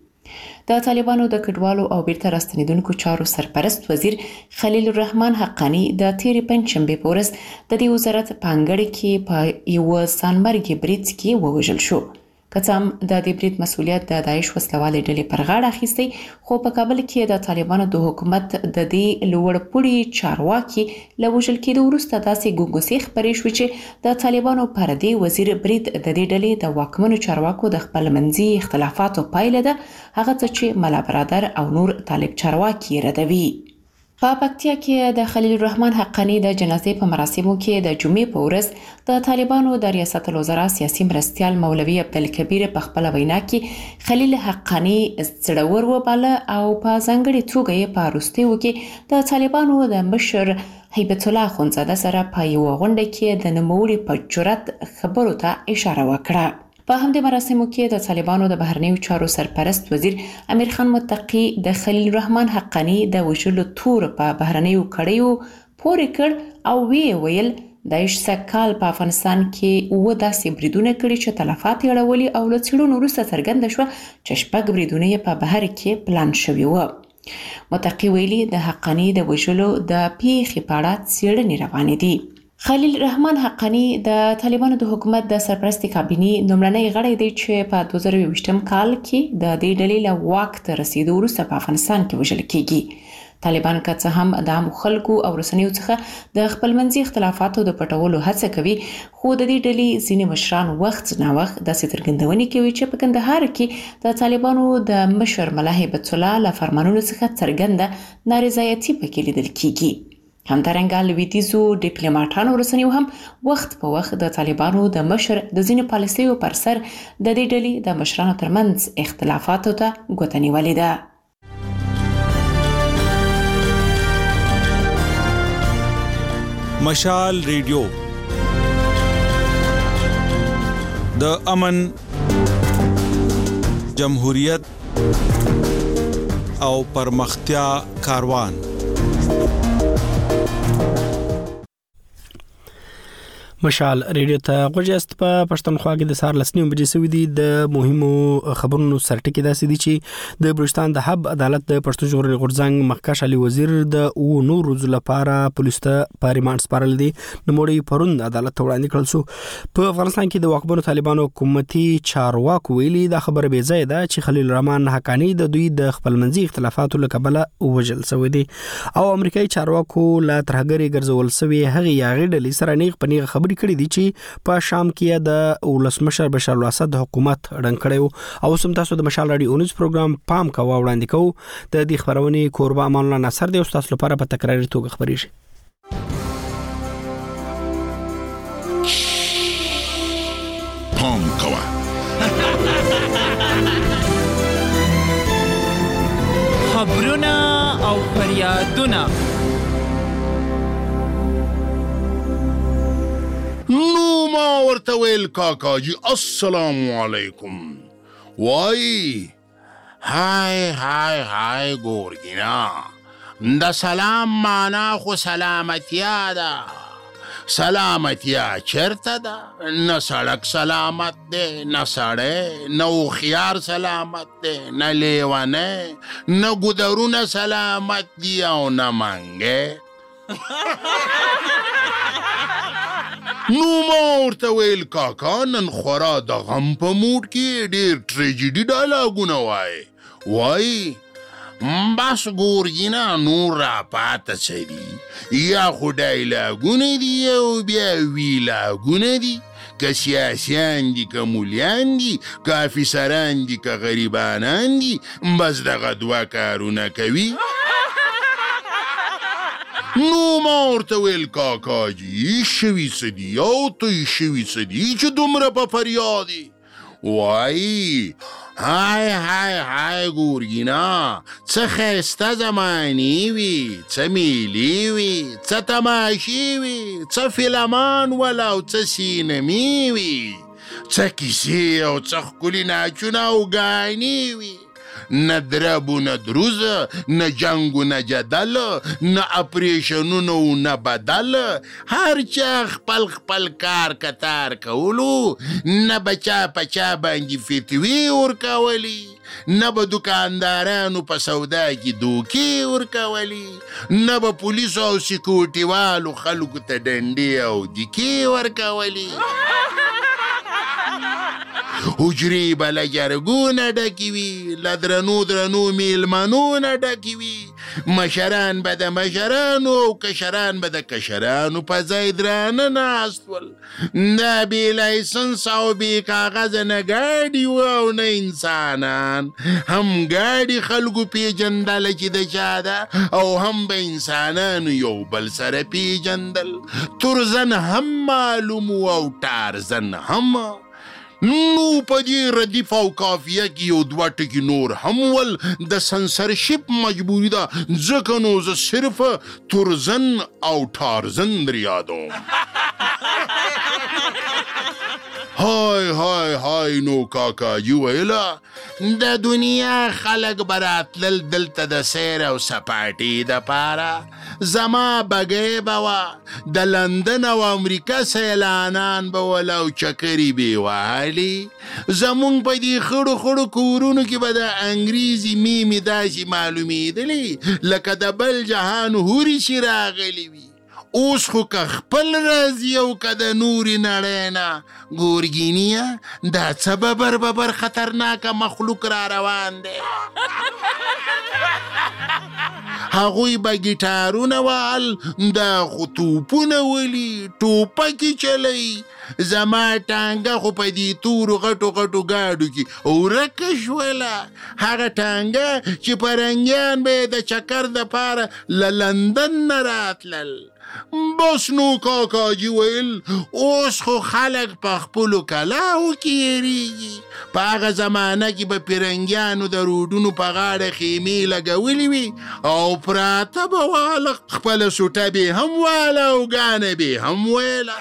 دي. د طالبانو د کډوالو او بیرته راستنیدونکو چارو سرپرست وزیر خلیل الرحمن حقانی د تیری پنځشنبه په ورځ د دې وزارت په انګړ کې په یو سانمرګي برید کې ووژل شو. کڅام د دې برید مسولیت د داعش وسلوال ډلې پر غاړه اخیستی خو په کابل کې د طالبانو د حکومت د دې لوړ پوړي چارواکي له وژل کېدو وروسته داسې ګونګسې خبرې شوې چې د طالبانو پر دې وزیر برید د دې ډلې د واکمنو چارواکو د خپلمنځي اختلافاتو پایله ده، هغه څه چې ملا برادر او نور طالب چارواکي ردوي. په پکتیا کې د خلیل الرحمن حقانی د جنازې په مراسمو کې د جمعې په ورځ د طالبانو د ریاست الوزرا سیاسي مرستيال مولوي عبدالکبیر په خپل وینا کې خلیل حقانی زړور وباله او په ځانګړي توګه یې په وروستیو کې د طالبانو د مشر هیبت الله خونزاده سره په یو غونډه کې د نوموړي په جرأت خبرو ته اشاره وکړه. په همدې مراسمو کې د طالبانو د بهرنیو چارو سرپرست وزیر امیر خان متقی د خلیل الرحمن حقانی د وژلو تور په بهرنیو کړیو پورې کړ او وی ویل د شکال په افغانستان کې و داسې بریدونه کړي چې تلفات یې اړولي او له څېړنو وروسته څرګنده شوه چې شپږ بریدونه په بهر کې پلان شوي وو. متقی ویلي د حقانی د وژلو د پیښې په اړه څېړنې روانې دي. خلیل الرحمن حقانی د طالبانو د حکومت د سرپرستي کابینې لومړنی غړی دی چې په دوه زره یوویشتم کال کې د دې ډلې له واک ته رسیدو وروسته په افغانستان کې وژل کېږي. طالبان که څه هم د عامو خلکو او رسنیو څخه د خپلمنځي اختلافاتو د پټولو هڅه کوي، خو د دې ډلې ځینې مشران وخت نه وخت داسې څرګندونې کوي چې په کندهار کې د طالبانو د مشر ملا هیبت الله له فرمانونو څخه څرګنده نارضایتي پکې لیدل کېږي. همدارنګه لویدیزو ډیپلوماټانو رسنیو هم وخت په وخت د طالبانو د مشر د ځینو پالیسیو پر سر د دې ډلې د مشرانو ترمنځ اختلافاتو ته ګوته نیولې ده.
مشال ریډیو د امن، جمهوریت او پرمختیا کاروان.
مشال ریډیو ته غوښیاست په پښتونخوا کې د سار لسنیو بجې سوي دي د مهمو خبرونو سرټکی داسې دي چې د بلوچستان د حب عدالت د پښتون ژغورنې غورځنګ مخکښ علي وزیر د او نور ورځو لپاره پولیس ته پارلمان سپارل دي نوموړي پرون عدالت ته وړاندې کړل شو. په افغانستان کې د واکمنو طالبانو حکومتي چارواکو ویلي دا خبره بې ځای ده چې خلیل الرحمن حقانی د دوی د خپلمنځي اختلافاتو له کبله وژل شوی دی او امریکایي چارواکو لا ترهګري ګرځول شوی هغه یاغي ډلې سره نیغ پنیغه خبرې کړي دي چې په شام کې د ولسمشر بشار الاسد حکومت ړنګ کړي او سم تاسو د مشال رادیو اونیز پروګرام پام کوو وړاندې کوو د دې خبرونې کوربه امان الله نصر دی او تاسو لپاره په تکراري توګه خبرېږي.
پام کوه
خبرونه او فریادونه
نو ما ورته ویل کاکاجي السلام علیکم وای هاي هاي هاي ګورګینا د سلام معنا خو سلامتیا ده سلامتیا چرته ده نه سړک سلامت دی نه سړی نه هوښیار سلامت دی نه لیونی نه ګودرونه سلامت دي او نه منګی نو ما ورته ویل کاکا نن خورا د غم په موډ کې ډېر ټریجډي ډایلاګونه وایي وایي بس ګورګینا نور را پاته څه دي یا خو ډایلاګونه دي او بیا ویلاګونه دي که سیاسیان دي که مولیان دي که افیسران دي که غریبانان دي بس دغه دوه کارونه کوي. نو ما ورته ویل کاکاجي شوي څه دي او توی شوي څه دي چې دومره په فریاد یې وایي های های های ګورګینا څه ښایسته زمانې وي څه میلې وي څه تماشې وي څه فلمان ول او څه سینمې وي څه کیسې او څه ښکلي ناچونه او ګانې وي نه درب و نه دروزه نه جنگ و نه جدل نه اپریشنونه و نه بدل هر چا خپل خپل کار کتار کولو نه بچا پچا باندې فتوی ورکولی نه به دکاندارانو په سودا کې دوکې ورکولی نه به پولیسو او سیکورټي والو خلکو ته ډنډې او دیکې ورکولی حجرې به له جرګونه ډکې وي له درنو درنو میلمنونه ډکې وي مشران به د مشرانو او کشران به د کشرانو په ځای درانه ناست ول دا بې لایسنس او بې کاغذه نه ګاډي و او نه انسانان هم ګاډي خلکو پیژندله چې د چا ده او هم به انسانانو یو بل سره پیژندل ترزن هم معلوم او ټارزن هم. نو په دې ردیف او کافیه کې یو دوه ټکي نور هم ول د سنسرشپ مجبوري ده ځکه نو زه صرف ترزن او ټارزن در یادوم. های های های نو کاکاجي ویله د دنیا خلک به راتلل دلته د سیر او سپاټي دپاره زما بګۍ به وه د لندن او امریکا سیلانان به ول او چکرې به وهلي زمونږ په دې خړو خړو کورونو کې به د انګریزي میمې داسې معلومېدلې لکه د بل جهان هورې چې راغلي وي. اوس خو که خپل راځي او که د نورې نړۍ نه ګورګینیا دا څه ببر ببر خطرناکه مخلوق را روان دی. هغوی به ګیټارونه وهل دا خو توپونه ولي ټوپکې چلوي زما ټانګه خو په دې تورو غټو غټو ګاډو کې ورکه شوله هغه ټانګه چې پرنګیان به یې د چکر دپاره له لندن نه راتلل. بس نو کاکاجي ویل اوس خو خلک په خپلو کلاو کې یېرېږي په هغه زمانه کې به پیرنګیانو د روډونو په غاړه خیمې لګولې وي او پراته به واله خپله سوټه به هم واله او ګانه به هم ویله.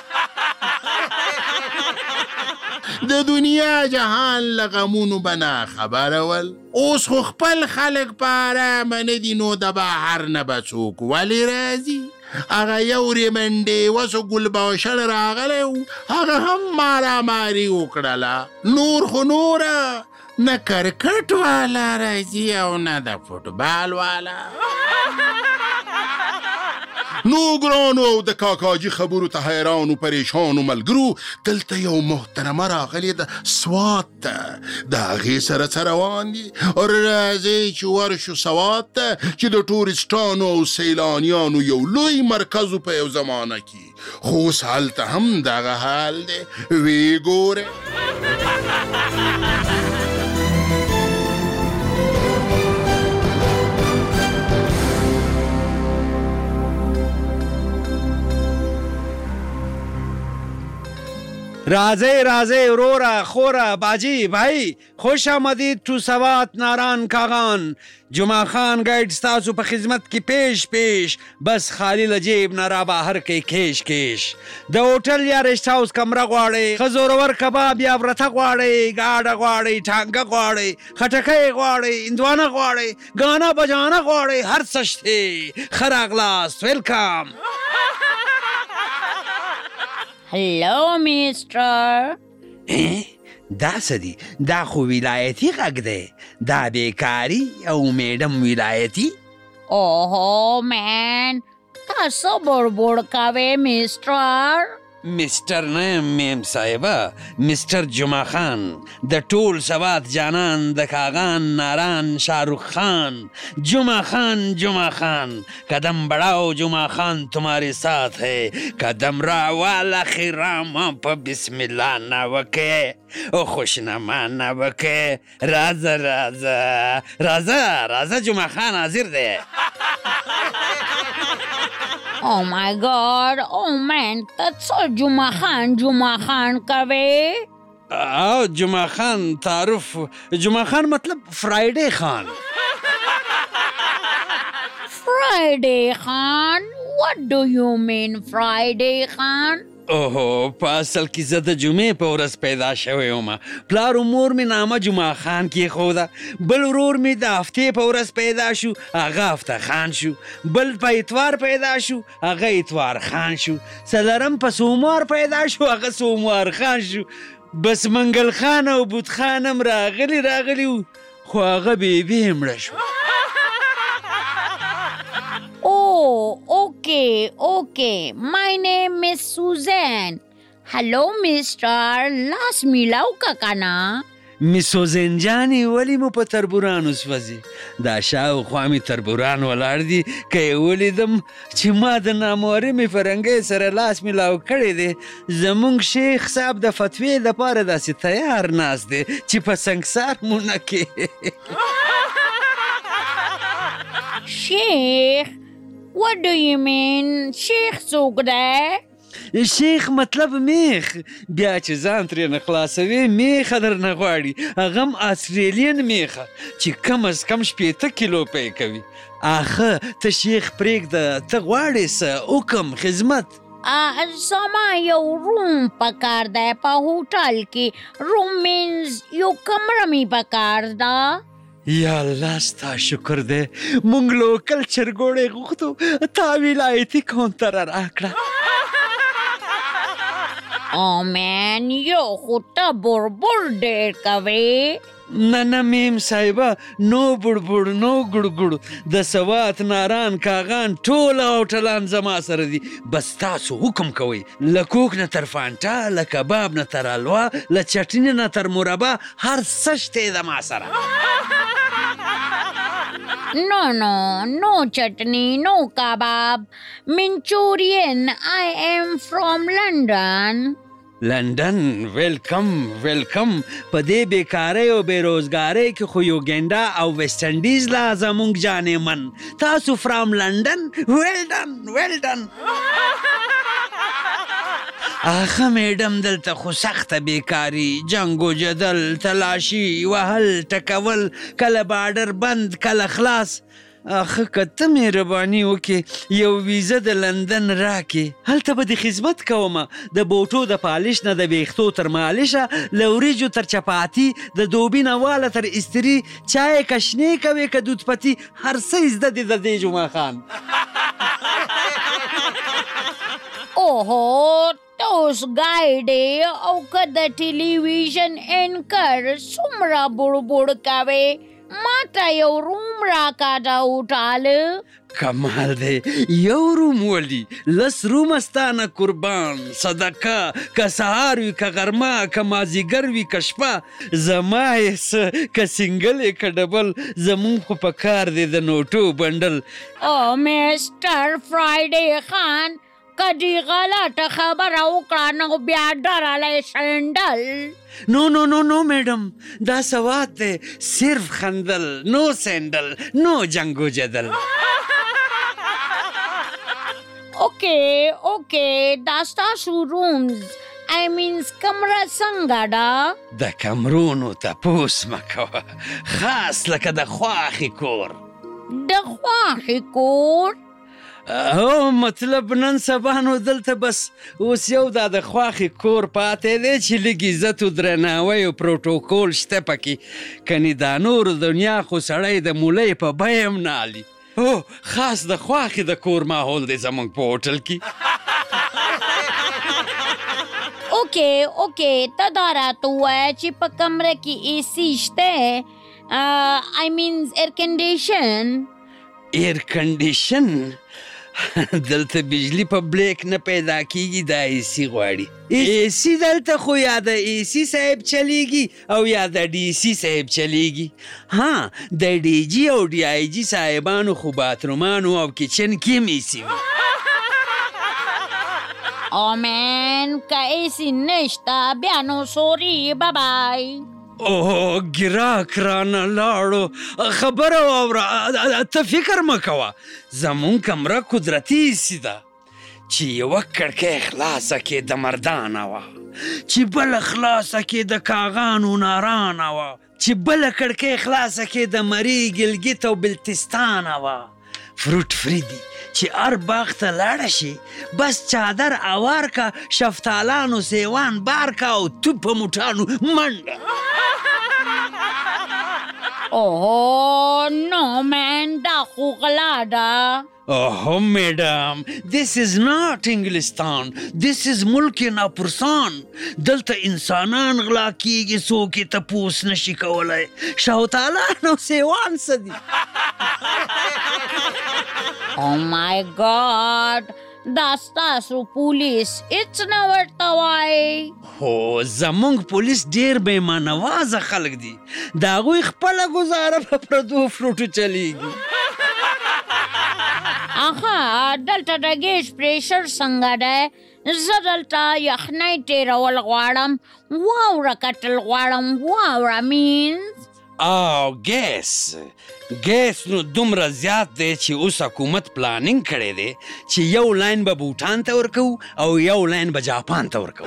د دنیا جهان له غمونو به ناخبره ول اوس خو خپل خلک په ارامه نه دي نو د بهر نه به څوک ولې راځي هغه یو ریمنډې وسو ګلبوشل راغلی و هغه هم ماراماري وکړله. نور خو نوره نه کرکټ والا راځي او نه د فوټبال والا. نو ګرانو او د کاکاجي خبرو ته حیرانو پریشانو ملګرو، دلته یو محترمه راغلې ده سوات ته. د هغې سره څه روان دي؟ راځئ چې ورشو سوات ته چې د ټوریسټانو او سیلانیانو یو لوی مرکز په یو زمانه کې. خو اوس هلته هم دغه حال دی. ویې ګورئ.
راځئ راځئ وروره خوره باجی بھائی، خوش آمدید تو سوات ناران کاغان. جمعه خان گایډ ستاسو په خدمت کې پیش پیش. بس خالی له جیب نه را بهر کوي کیش کیش. د هوټل یا ریسټ هاوس کمره غواړئ، ښه زورور کباب یا ورته غواړئ، ګاډه غواړئ، ټانګه غواړئ، خټکی غواړئ، هندوانه غواړئ، ګانا بجانه غواړئ، هر څه شته. ښه راغلاست، ویلکم.
هلو میسټر.
دا څه دي؟ دا خو ولایتي غږ دی. دا بیکاري او میډم ولایتي.
اوهو مین، تاسو بړبړ کوئ میسټر.
میسټر نه میم صاحبه، میسټر جمعه خان، د ټول سوات جانان، د کاغان ناران شاهرخ خان. جمعه خان جمعه خان، قدم بڑھاؤ جمعه خان تمہارے ساتھ ہے. قدم راوالا خیراما پا بسم اللہ نوکے او خوشنما نوکے. رازا رازا رازا رازا جمعه خان حاضر دے.
Oh my God, oh man, that's so جمعه خان جمعه خان کوي.
او جمعه خان تعارف، جمعه خان مطلب فرائیڈے خان.
Friday خان؟ What do you mean Friday خان؟
اوهو، په اصل کې زه د جمعې په ورځ پیدا شوی وم. پلار و مور مې نامه جمعه خان کېښوده. بل ورور مې د هفتې په ورځ پیدا شو، هغه هفته خان شو. بل په اتوار پیدا شو، هغه اتوار خان شو. څلرم په سوموار پیدا شو، هغه سوموار خان شو. بس منګل خان او بوت خان هم راغلی راغلی و، خو هغه بیبي یې مړه شو.
Oh, okay, okay. My name is Susan. Hello, mister. لاس میلاو کا کنا؟
میسوزن جانې ولې مو په تربورانو سوځي؟ دا شاوخوا مې تربوران ولاړ دي، که یې ولیدم چې ما د نامحرمې فرنګۍ سره لاس میلاو کړی دی. زمونږ شیخ صاحب د فتوې دپاره داسې تیار ناست دی چې په سنګسار مونه کې.
شیخ؟ What do you mean? شیخ څوک دی؟
شیخ مطلب میخ. بیا چې ځان ترې نه خلاصوي میخه در نه غواړي. هغه هم آسټریلین میخه چې کم از کم شپېته کیلو پی کوي. آخه ته شیخ پرېږده، ته غواړې څه حکم خدمت؟
زما یو روم پکار دی په هوټل کې. روم مینز یو کمره مې پکار ده.
یا الله ستا شکر دی، مونږ لوکل چرګوړی غوښتو، تا ولایتي کونتره راکړه.
او مین، یو خو ته بړبړ ډېر کوې.
نه نه میم صاحبه، نو بړبړ نو ګړګړ. د سوات ناران کاغان ټول هوټلان زما سره دي. بس تاسو حکم کوئ، له کوک نه تر فانټا، له کباب نه تر حلوا، له چټني نه تر مربا، هر څه شته زما سره.
No, no, no chutney, no kebab. Manchurian, I am from London.
لندن، ویلکم ویلکم. په دې بیکارۍ او بېروزګارۍ کې خو یوګینډا او ویسټ انډیز لا زمونږ جانې من. تاسو فرام لندن؟ ویلډن ویلډن. آخه میډم دلته خو سخته بیکاري، جنګ و جدل، تلاشي وهل ټکول، کله باډر بند کله خلاص. آخه که ته مهرباني وکې یو ویزه د لندن راکې، هلته به د خدمت کومه. د بوټو د پالش نه د ویښتو تر مالشه، له وریجو تر چپاتي، د دوبي نه واله تر استري، چای که شنې کوې که دودپتي، هر څه زده دي د دې جمعه خان.
اوهو ته اوس ګایډ او که د ټلویزیون اینکر څومره بوړ بوړ کوې ما ته یو روم راکاږه هوټال
کمال دی یو روم ولي لس رومه ستانه قربان صدقه که سهار وي که غرمه که مازدیګر وي که شپه زما یې څه که سنګل یې که ډبل زمونږ خو په کار دی د نوټو بنډل
او میسټر فرایډې خان کدی غلطه خبره وکړه نو بیا ډرلی سینډل
نو نو نو نو میډم دا سوات دی صرف خندل نو سینډل نو جنګ و جدل
اوکې اوکې دا ستاسو رومز آی مینز کمره څنګه ده
د کمرونو تپوس مه کوه خاص لکه د خواښې کور
د خواښې کور
او مطلب نن سبا نو دلته بس اوس یو دا د خواښې کور پاتې دی چې لږ عزت و درناوی او پروټوکول شته پکې کنې دا نور دنیا خو سړی د مولۍ په بیه هم نه الي او خاص د خواښې د کور ماحول دی زموږ په هوټل کې
اوکې اوکې ته دا راته ووایه چې په کمره کې اے سی شته آی مینز ایر کنډیشن
ایر کنډیشن دلته بجلی په بلیک نه پیدا کیږي دا اے سی غواړي اے سی دلته خو یا د اے سی صاحب چلیږي او یا د ډي سی صاحب چلیږي ها د ډي جي او ډي آی جي صاحبانو خو باترومانو او کچن کې هم اے سی وي
او مین که اے سی نشته بیا نو سوري بابای
اوه ګراک رانه لاړو خبره واوره ته فکر مه کوه زمونږ کمره قدرتي ایسي ده چې یوه کړکۍ خلاصه کې د مردانه وه چې بله خلاصه کې د کاغانو نارانه وه چې بله کړکۍ خلاصه کې د مرۍ ګلګت او بلتستانه وه فروټ فری دي چې هر باغ ته لاړه شي بس چادر اوار کا شفتالانو سیوان بار کا او تو په موټانو منډه
اوه نو مین دا خو غلا ده
اوه میډم this is not انګلستان this is ملک ناپرسان دلته انسانان غلا کیږي څوک یې تپوس نشي کولی شفتالان او سیوان څه دي
Oh my God! دا ستاسو پولیس هیڅ نه ورته وایي
هو زمونږ پولیس ډېر بېمانوازه خلک دي د هغوی خپله ګزاره په پردو فروټو چلیږي
اها دلته د ګیس پریشر څنګه دی زه دلته یخنۍ تېرول غواړم واوره کتل غواړم واوره مینز
او ګیس ګیس نو دومره زیات دی چې اوس حکومت پلانینګ کړی دی چې یو لاین به بوټان ته ورکوو او یو لاین به جاپان ته ورکوو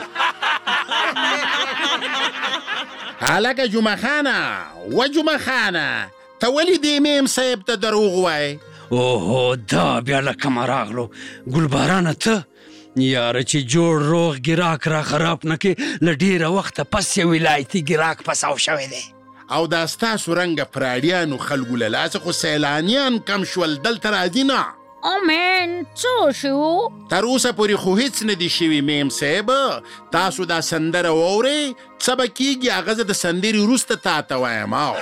هلکه جمعه خانه و جمعه خانه ته ولې دې میم صاحب ته دروغ وایې
اوهو دا بیا له کومه راغلو ګلبارانه ته یاره چې جوړ روغ ګراک را خراب نه کې له ډېره وخته پس یو ولایتي ګراک پساو شوی دی
او دا ستاسو رنګه پراډیانو خلکو له لاسه خو سیلانیان کم شول دلته راځي نه
او مین څه شو
تر اوسه پورې خو هیڅ نه دي شوي میم صاحب تاسو دا سندره واورئ څه به کیږي هغه زه د سندرې وروسته تا ته وایم او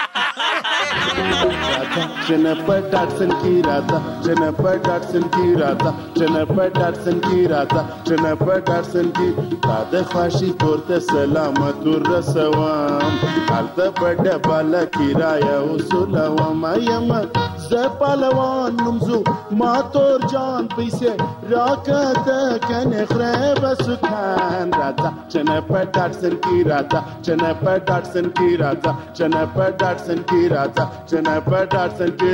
Jennifer Dodson की राता Jennifer Dodson की राता Jennifer Dodson की राता Jennifer Dodson की ताद ख्वाशी तोरते सलामत रसवाम हालत बड़ बाला किराया उसूलवाम यम زپالوان نمزو ما تور جان پیسه راکت کنه خراب سکان راتا Jennifer Dodson की राता Jennifer Dodson की राता Jennifer Dodson की राता Jennifer Dodson की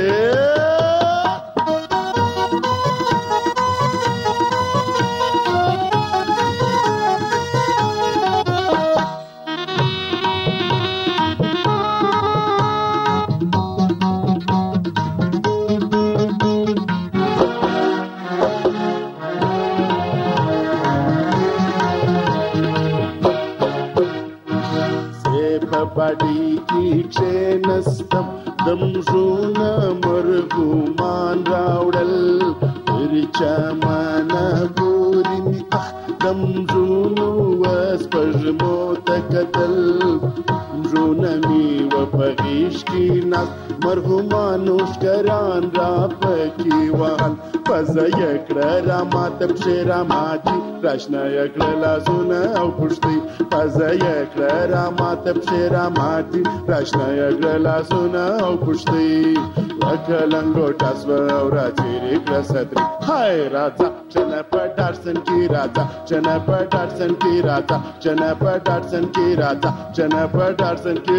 बाडी की चेनस्तम दमजून मरगुमान रावडल रिचा मन توري مي اخ دمجونو وسپژمو تکتل مجونه می و پغیش کی ناس مرحومانو شکران را پکی وال پزا یکړه را مات بشرا ماجی راشنا یکړه لاسونه او پښتي پزا یکړه را مات بشرا ماجی راشنا یکړه لاسونه او پښتي وکلنګو تاس و را چیرې کړه ستري هاي راځه چنه په ډارسن کی راځه چنه په ډارسن کی راځه چنه په ډارسن کی راځه چنه په ډارسن کی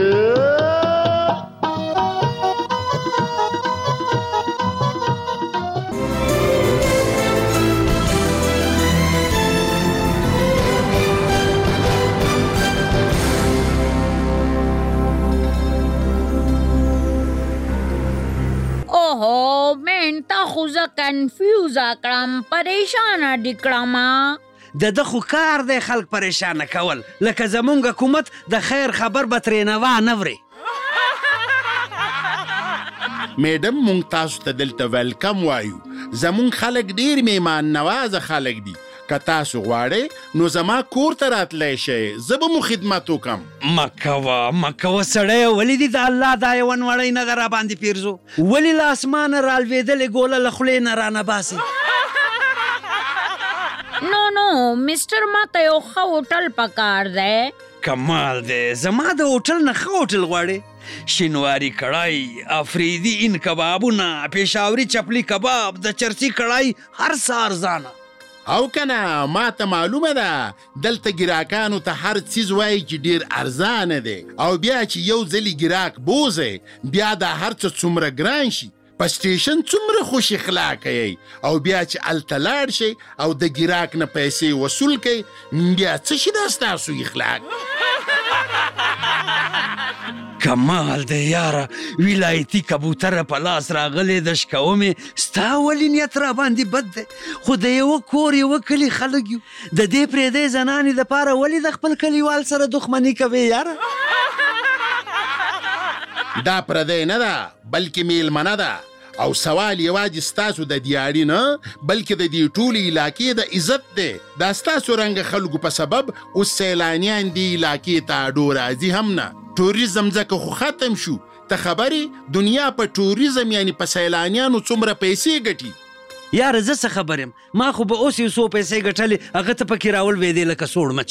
اوهو من تا خو زه کنفیوزه کړم پریشانه دي کړم
د ده خو کار دی خلک پریشانه کول لکه زمونږ حکومت د خیر خبر به ترې نوا نه وري
میډم مونږ تاسو ته دلته ویلکم وایو زمونږ خلک ډیر میمان نوازه خلک دي که تاسو غواړئ نو زما کور ته راتلی شئ زه به مو خدمت وکړم
مه کوه مه کوه سړی ولې دې د الله دا یوه نوړی نه ده راباندې پیرزو ولې له اسمانه رالوېدلې ګوله له خولې نه رانه باسې
نو نو مسټر ماته یو ښه هوټل پکار دی
کمال دی زما د هوټل نه ښه هوټل غواړې شینواري کړای افریدي ان کبابونه پېشاوري چپلی کباب د چرسي کړای هر څه ارزانه
او کنه ما ته معلومه ده دلته ګراکانو ته هر څیز وایي چې ډیر ارزانه دی او بیا چې یو ځلې ګراک بوځئ بیا دا هر څه څومره ګران شي په سټیشن څومره خوش اخلاقه یې او بیا چې هلته لاړ شئ او د ګراک نه پیسې وصول کئ بیا څه شي دا ستاسو اخلاق
کمال دی یاره ولایتي کبوتره په لاس راغلی د شکومې ستا ولې نیت راباندې بد دی خو د یوه کور یوه کلي خلک یو د دې پرېدی زنانې دپاره ولې د خپل کلیوال سره دښمني کوې یاره
دا پردی نه ده بلکې میلمنه ده او سوال یوازې ستاسو د دیاري نه بلکې د دې ټولې علاقې د عزت دی دا ستاسو رنګه خلکو په سبب اوس سیلانیان دې علاقې ته اډو راځي هم نه ټوریزم ځکه خو ختم شو ته خبرې دنیا په ټوریزم یعنی په سیلانیانو څومره پیسې ګټي
یاره زه څه خبر یم ما خو به اوس یو څو پیسې ګټلې هغه ته پکې راولوېدې لکه سوړ مچ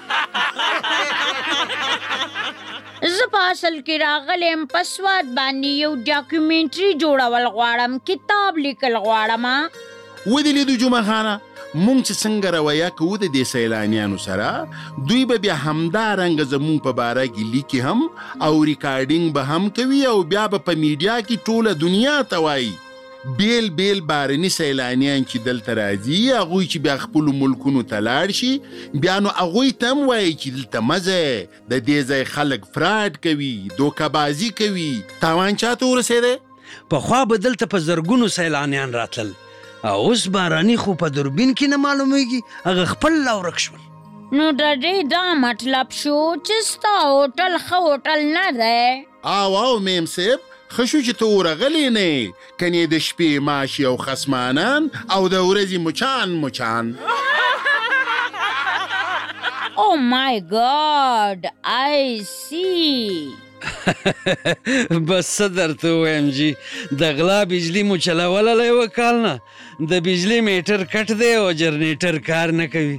زه په اصل کې راغلی یم په سواد باندې یو ډاکومنټري جوړول غواړم کتاب لیکل غواړم
ودې لیدو جمعه خانه مونږ چې څنګه رویه کوو د دې سیلانیانو سره دوی به بیا همدارنګه زمونږ په باره کې لیکي هم او ریکارډینګ به هم کوي او بیا به په میډیا کې ټوله دنیا ته وایي بیل بیل بارني سیلانیان چې دلته راځي هغوی چې بیا خپلو ملکونو ته لاړ شي بیا نو هغوی ته هم وایي چې دلته مزه د دې ځای خلک فراډ کوي دوکهبازي کوي تاوان چاته ورسېدی
پخوا به دلته په زرګونو سیلانیان راتلل او اوس باراني خو په دوربین کې نه معلومیږي هغه خپل لا ورک شول
نو د دې دا مطلب شو چې ستا هوټل ښه هوټل نه دی
او او میم صاحب ښه شو چې ته ورغلی نه کنې د شپې ماشي او خصمانان او د ورځې مچان مچان
او مای ګاډ آی سی
بس څه درته ووایم جي د غلا بجلي مو چلوله له یوه کال نه د بجلي میټر کټ دی او جنریټر کار نه کوي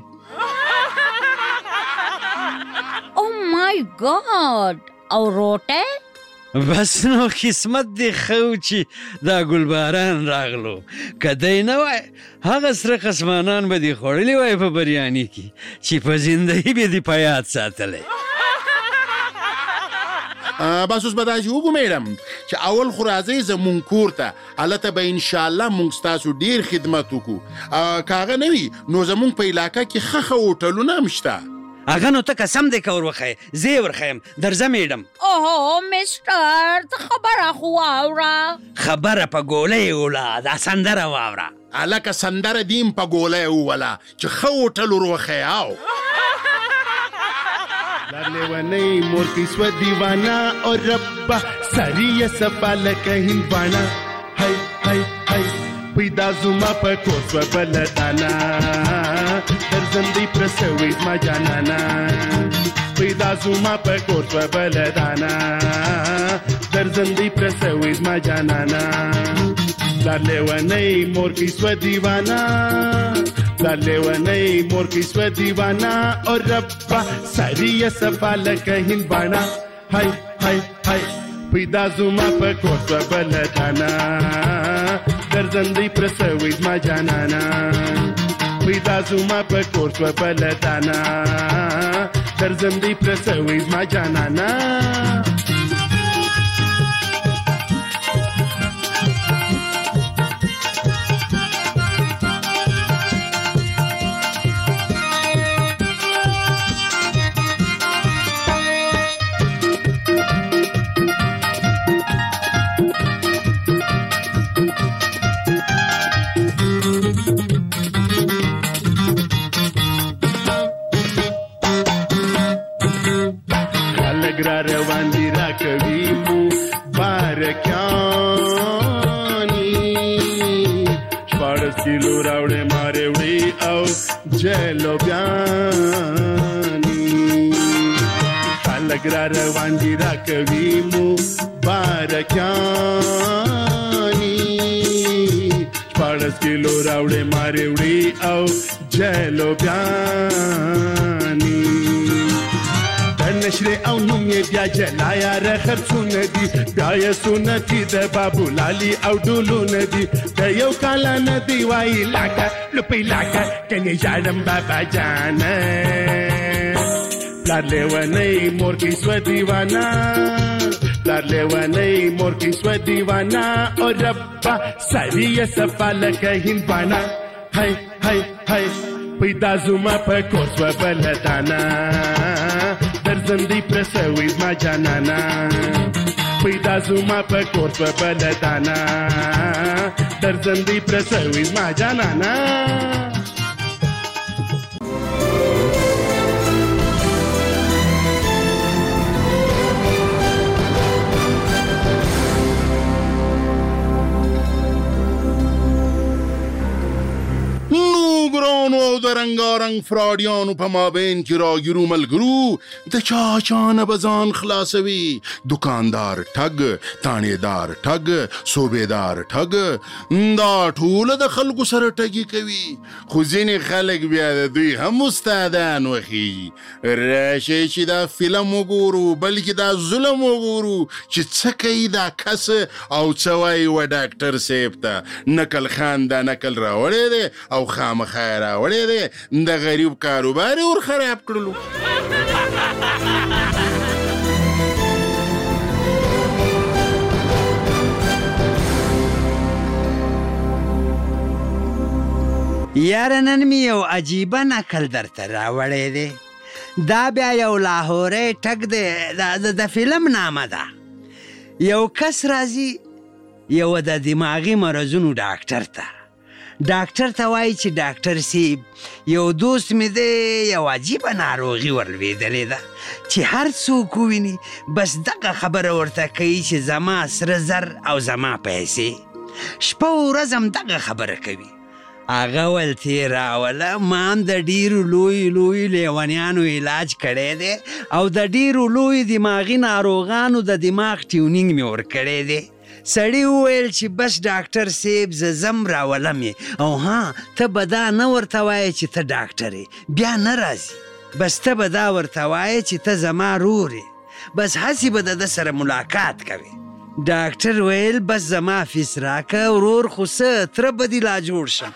او مای ګاډ او روټه
بس نو قسمت دی ښه و چې دا ګلباران راغلو که دی نه وای هغه سره قسمانان به دې خوړلي وای په بریاني کې چې په زندګي به دې په یاد ساتلی
بس اوس به داسې وکړو میډم چې اول خو راځئ زمونږ کور ته هلته به انشاءالله مونږ ستاسو ډېر خدمت وکړو که هغه نه وي نو زمونږ په علاقه کې ښه ښه هوټلونه هم شته
هغه نو ته قسم دی که ور وښیې زه یې ورښیم درځه میډم
اوهو مسټر ته خبره خو واوره
خبره په ګوله یې وله دا سندره واوره
هلکه سندره دیم په ګوله یې ووله چې ښه هوټل ور وښیاو
لیونی مورتی سو دیوانا اور ربا ساری سپا لکهین بانا هی هی هی پیدا زما په کوڅه بلدانا درځندې پرسوي زما جانانا پیدا زما په کور شوه بله دانا درځندې پرسوي زما جانانا پلار لیونی مور کې سوه دیوانا پلار لیونی مور کې سوه دیوانا او ربا سړي یې صفا لکه هندواڼه هی هی هی پیدا زما په کور شوه بله دانا درځندې پرسوي زما جانانا پیدا زما په کور شوه بله دانا درځندې پرسوي زما جانانا روان دي را کوي مو بارکیانی شپاړس کیلو راوړې مارې وړې او جلو بیانی خلک را روان دي را کوي مو بارکیانی شپاړس کیلو راوړې مارې وړې او جلو بیانی نشره او نوم یې بیا جلایا رخرڅونه دي بیا یې سنتي د بابو لالي او ډولونه دي د یو کال نه دی وایي لاکه لپی لاکه کني ژاړم بابا جانه پلار لیونی مور کې سوه دیوانا پلار لیونی مور کې سوه دیوانا او ربا سړي یې صفا لکه هندواڼه هی هی هی پیدا زما په کور شوه بله دانا درځندې پرسوي زما جانانا پیدا زما په کور شوه بله دانا درځندې پرسوي زما جانانا ګرانو او د رنګارنګ فراډیانو په مابین کې راګیرو ملګرو د چا چا نه به ځان خلاصوي دکاندار ټګ تانیدار ټګ صوبېدار ټګ دا ټوله د خلکو سره ټګي کوي خو ځینې خلک بیا د دوی هم استادان وخیږي راشئ چې دا فلم وګورو بلکې دا ظلم وګورو چې څه کوي دا کس او څه وایي و ډاکټر صاحب ته نکل خان دا نکل راوړی دی او خامخا راوړی دی د غریب کاروبار یې ور خراب کړلو
یاره نن مې یو عجیبه نکل درته راوړی دی دا بیا یو لاهوری ټک دی د فلم نامه ده یو کس راځي یو د دماغي مرضونو ډاکټر ته ډاکټر ته وایي چې ډاکټر صاحب یو دوست مې دی یو عجیبه ناروغي ورلوېدلې ده چې هر څوک وویني بس دغه خبره ورته کوي چې زما سره زر او زما پیسې شپه و ورځ هم دغه خبره کوي هغه ویل تېراوله ما هم د ډېرو لویو لویو لیونیانو علاج کړی دی او د ډېرو لویو دماغي ناروغانو د دماغ ټیونینګ مې ورکړی دی سړي وویل چې بس ډاکټر صاحب زه ځم راولم یې او ها ته به دا نه ورته وایې چې ته ډاکټر یې بیا نه راځي بس ته به دا ورته وایې چې ته زما رور یې بس هسې به د ده سره ملاقات کوې ډاکټر ویل بس زما فیس راکه ورور خو څه تره به دې لا جوړ شم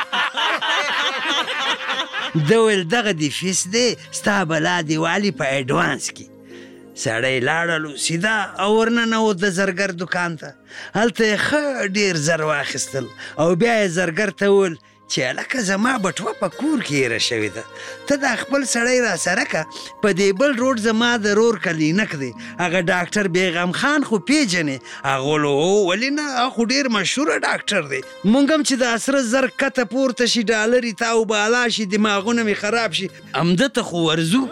ده ویل دغه دې فیس دی ستا بلا دیوالي په ایډوانس کې سړی لاړلو سیده او ورننوت د زرګر دکان ته هلته یې ښه ډېر زر واخیستل او بیا یې زرګر ته وویل چې هلکه زما بټوه په کور کې ایره شوې ده ته دا خپل سړی را سره که په دې بل روډ زما د رور کلینک دی هغه ډاکټر بیغم خان خو پیژنې هغه ویل هو ولې نه هغه خو ډېر مشهوره ډاکټر دی مونږ هم چې د سره زر کته پورته شي ډالرې تاو بالا شي دماغونه مې خراب شي همده ته خو ورځو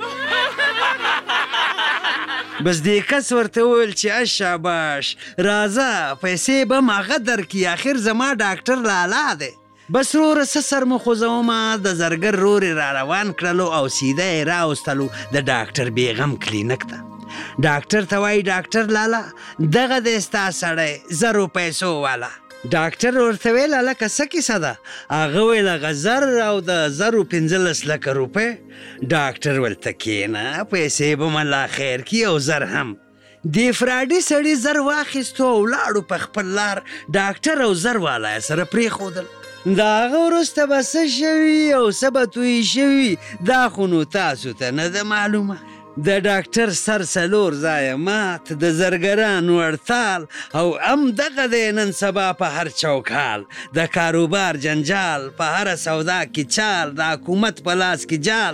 بس دې کس ورته وویل چې شاباش راځه پیسې به م هغه درکړي اخر زما ډاکټر لالا دی بس وروره څه سر مو خوځومه د زرګر رورې را روان کړلو او سیده یې راوستلو د ډاکټر بیغم کلینک ته. ډاکټر ته وایي ډاکټر لالا دغه دی ستا سړی زرو پیسو والا. ډاکټر ورته ویل هلکه څه کیسه ده؟ هغه ویل هغه زر او د زرو پنځلس لکه روپۍ. ډاکټر ورته کښېنه پیسې به مو الله خیر کړي او زر هم. د فراډي سړي زر واخیستو او ولاړو په خپل لار. ډاکټر او زر والا یې سره پرېښودل. د هغه وروسته به څه شوي او څه به تویې شوي دا خو نو تاسو ته نه ده معلومه. د ډاکټر سر څلور ځایه مات، د زرګرانو هړتال او هم دغه دی نن سبا په هر چوکال. د کاروبار جنجال په هره سودا کې چال، د حکومت په لاس کې جال.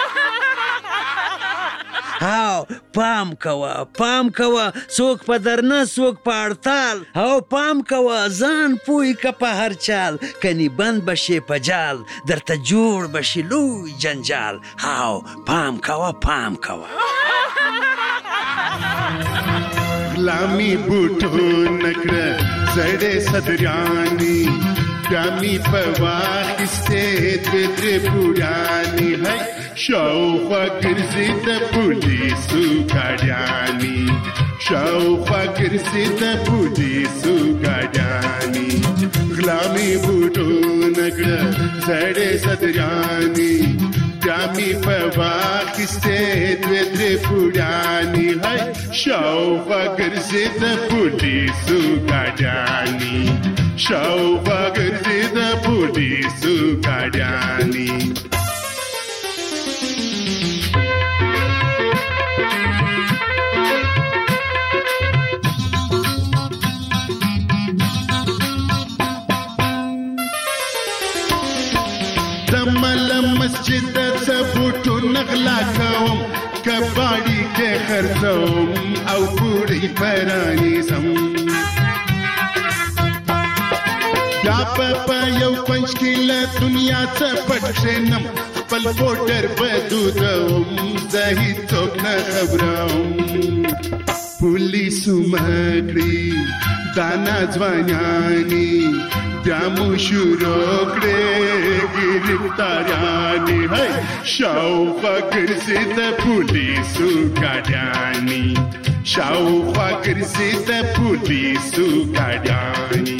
هاو پام کوه پام کوه څوک په درنه څوک په هړتال. او پام کوه ځان پوی که په هر چال، کنی بند بشي په جال درته جوړ بشي لوی جنجال. هاو پام کوه پام کوه.
غلامی بوټو نکړه زړې صدرانی، ګامي په واخیستې دوې درې بوډانې. هی شاوخوا ګرځي د پولیسو ګاډیانې، شاوخوا ګرځي د پولیسو ګاډیانې. غلامي بوټو نکړه زړې صدرانی، ګامي په واخیستې دوې درې بوډانې. هی شاوخوا ګرځي د پولیسو ګاډیانې، شاوخوا ګرځي د پولیسو ګاډیانې. مسجد د بوټو نغلا کوم، کباړي کې خرڅوم او پوړی پرانیزم. یا په یو پنځ کې له دنیا څخه پټ شنم، خپل بوټر بدودوم زه هیڅوک نه خبروم. پولیسو مکړي دانا ځوانیانې بیا مو شروع کړې ګرفتاریانې. هی شاوخوا ګرځي د پولیسو ګاډیانې، شاوخوا ګرځي د پولیسو ګاډیانې.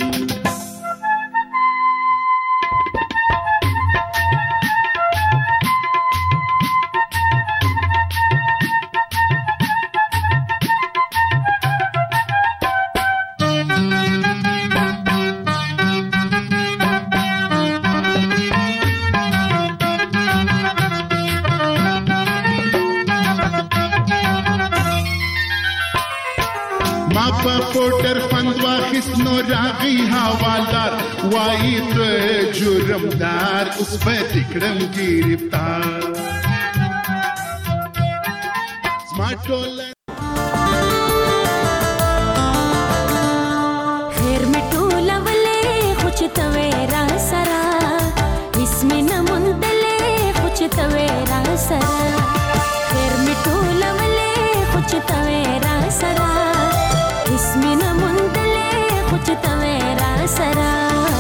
پوټر خوند واخیست نو راغی حوالدار، وایي ته جرمدار اوس به دې کړم ګرفتار. زما ټوله
خیر مې ټولولې خو چې ته وې را سره، هېڅ مې نه موندلې خو چې ته وې را سره. خیر مې ټولولې خو چې ته وې را سره، اسمنا مندلې خو چې ته وې را سره.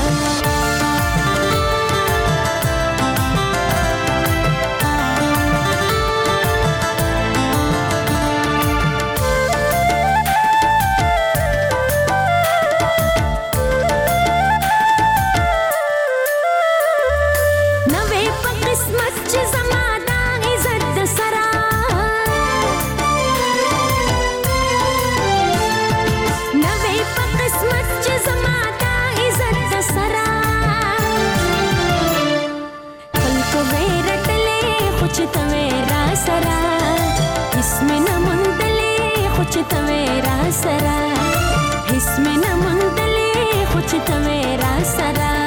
نوې په قسمت چې زما دا عزت د سره، قسمت چې زما دا عزت د سره. خلکو وې رټلې خو چې ته وې را سره، هېڅ مې نه موندلې خو چې ته وې را سره، هېڅ مې نه موندلې خو چې ته وې را سره.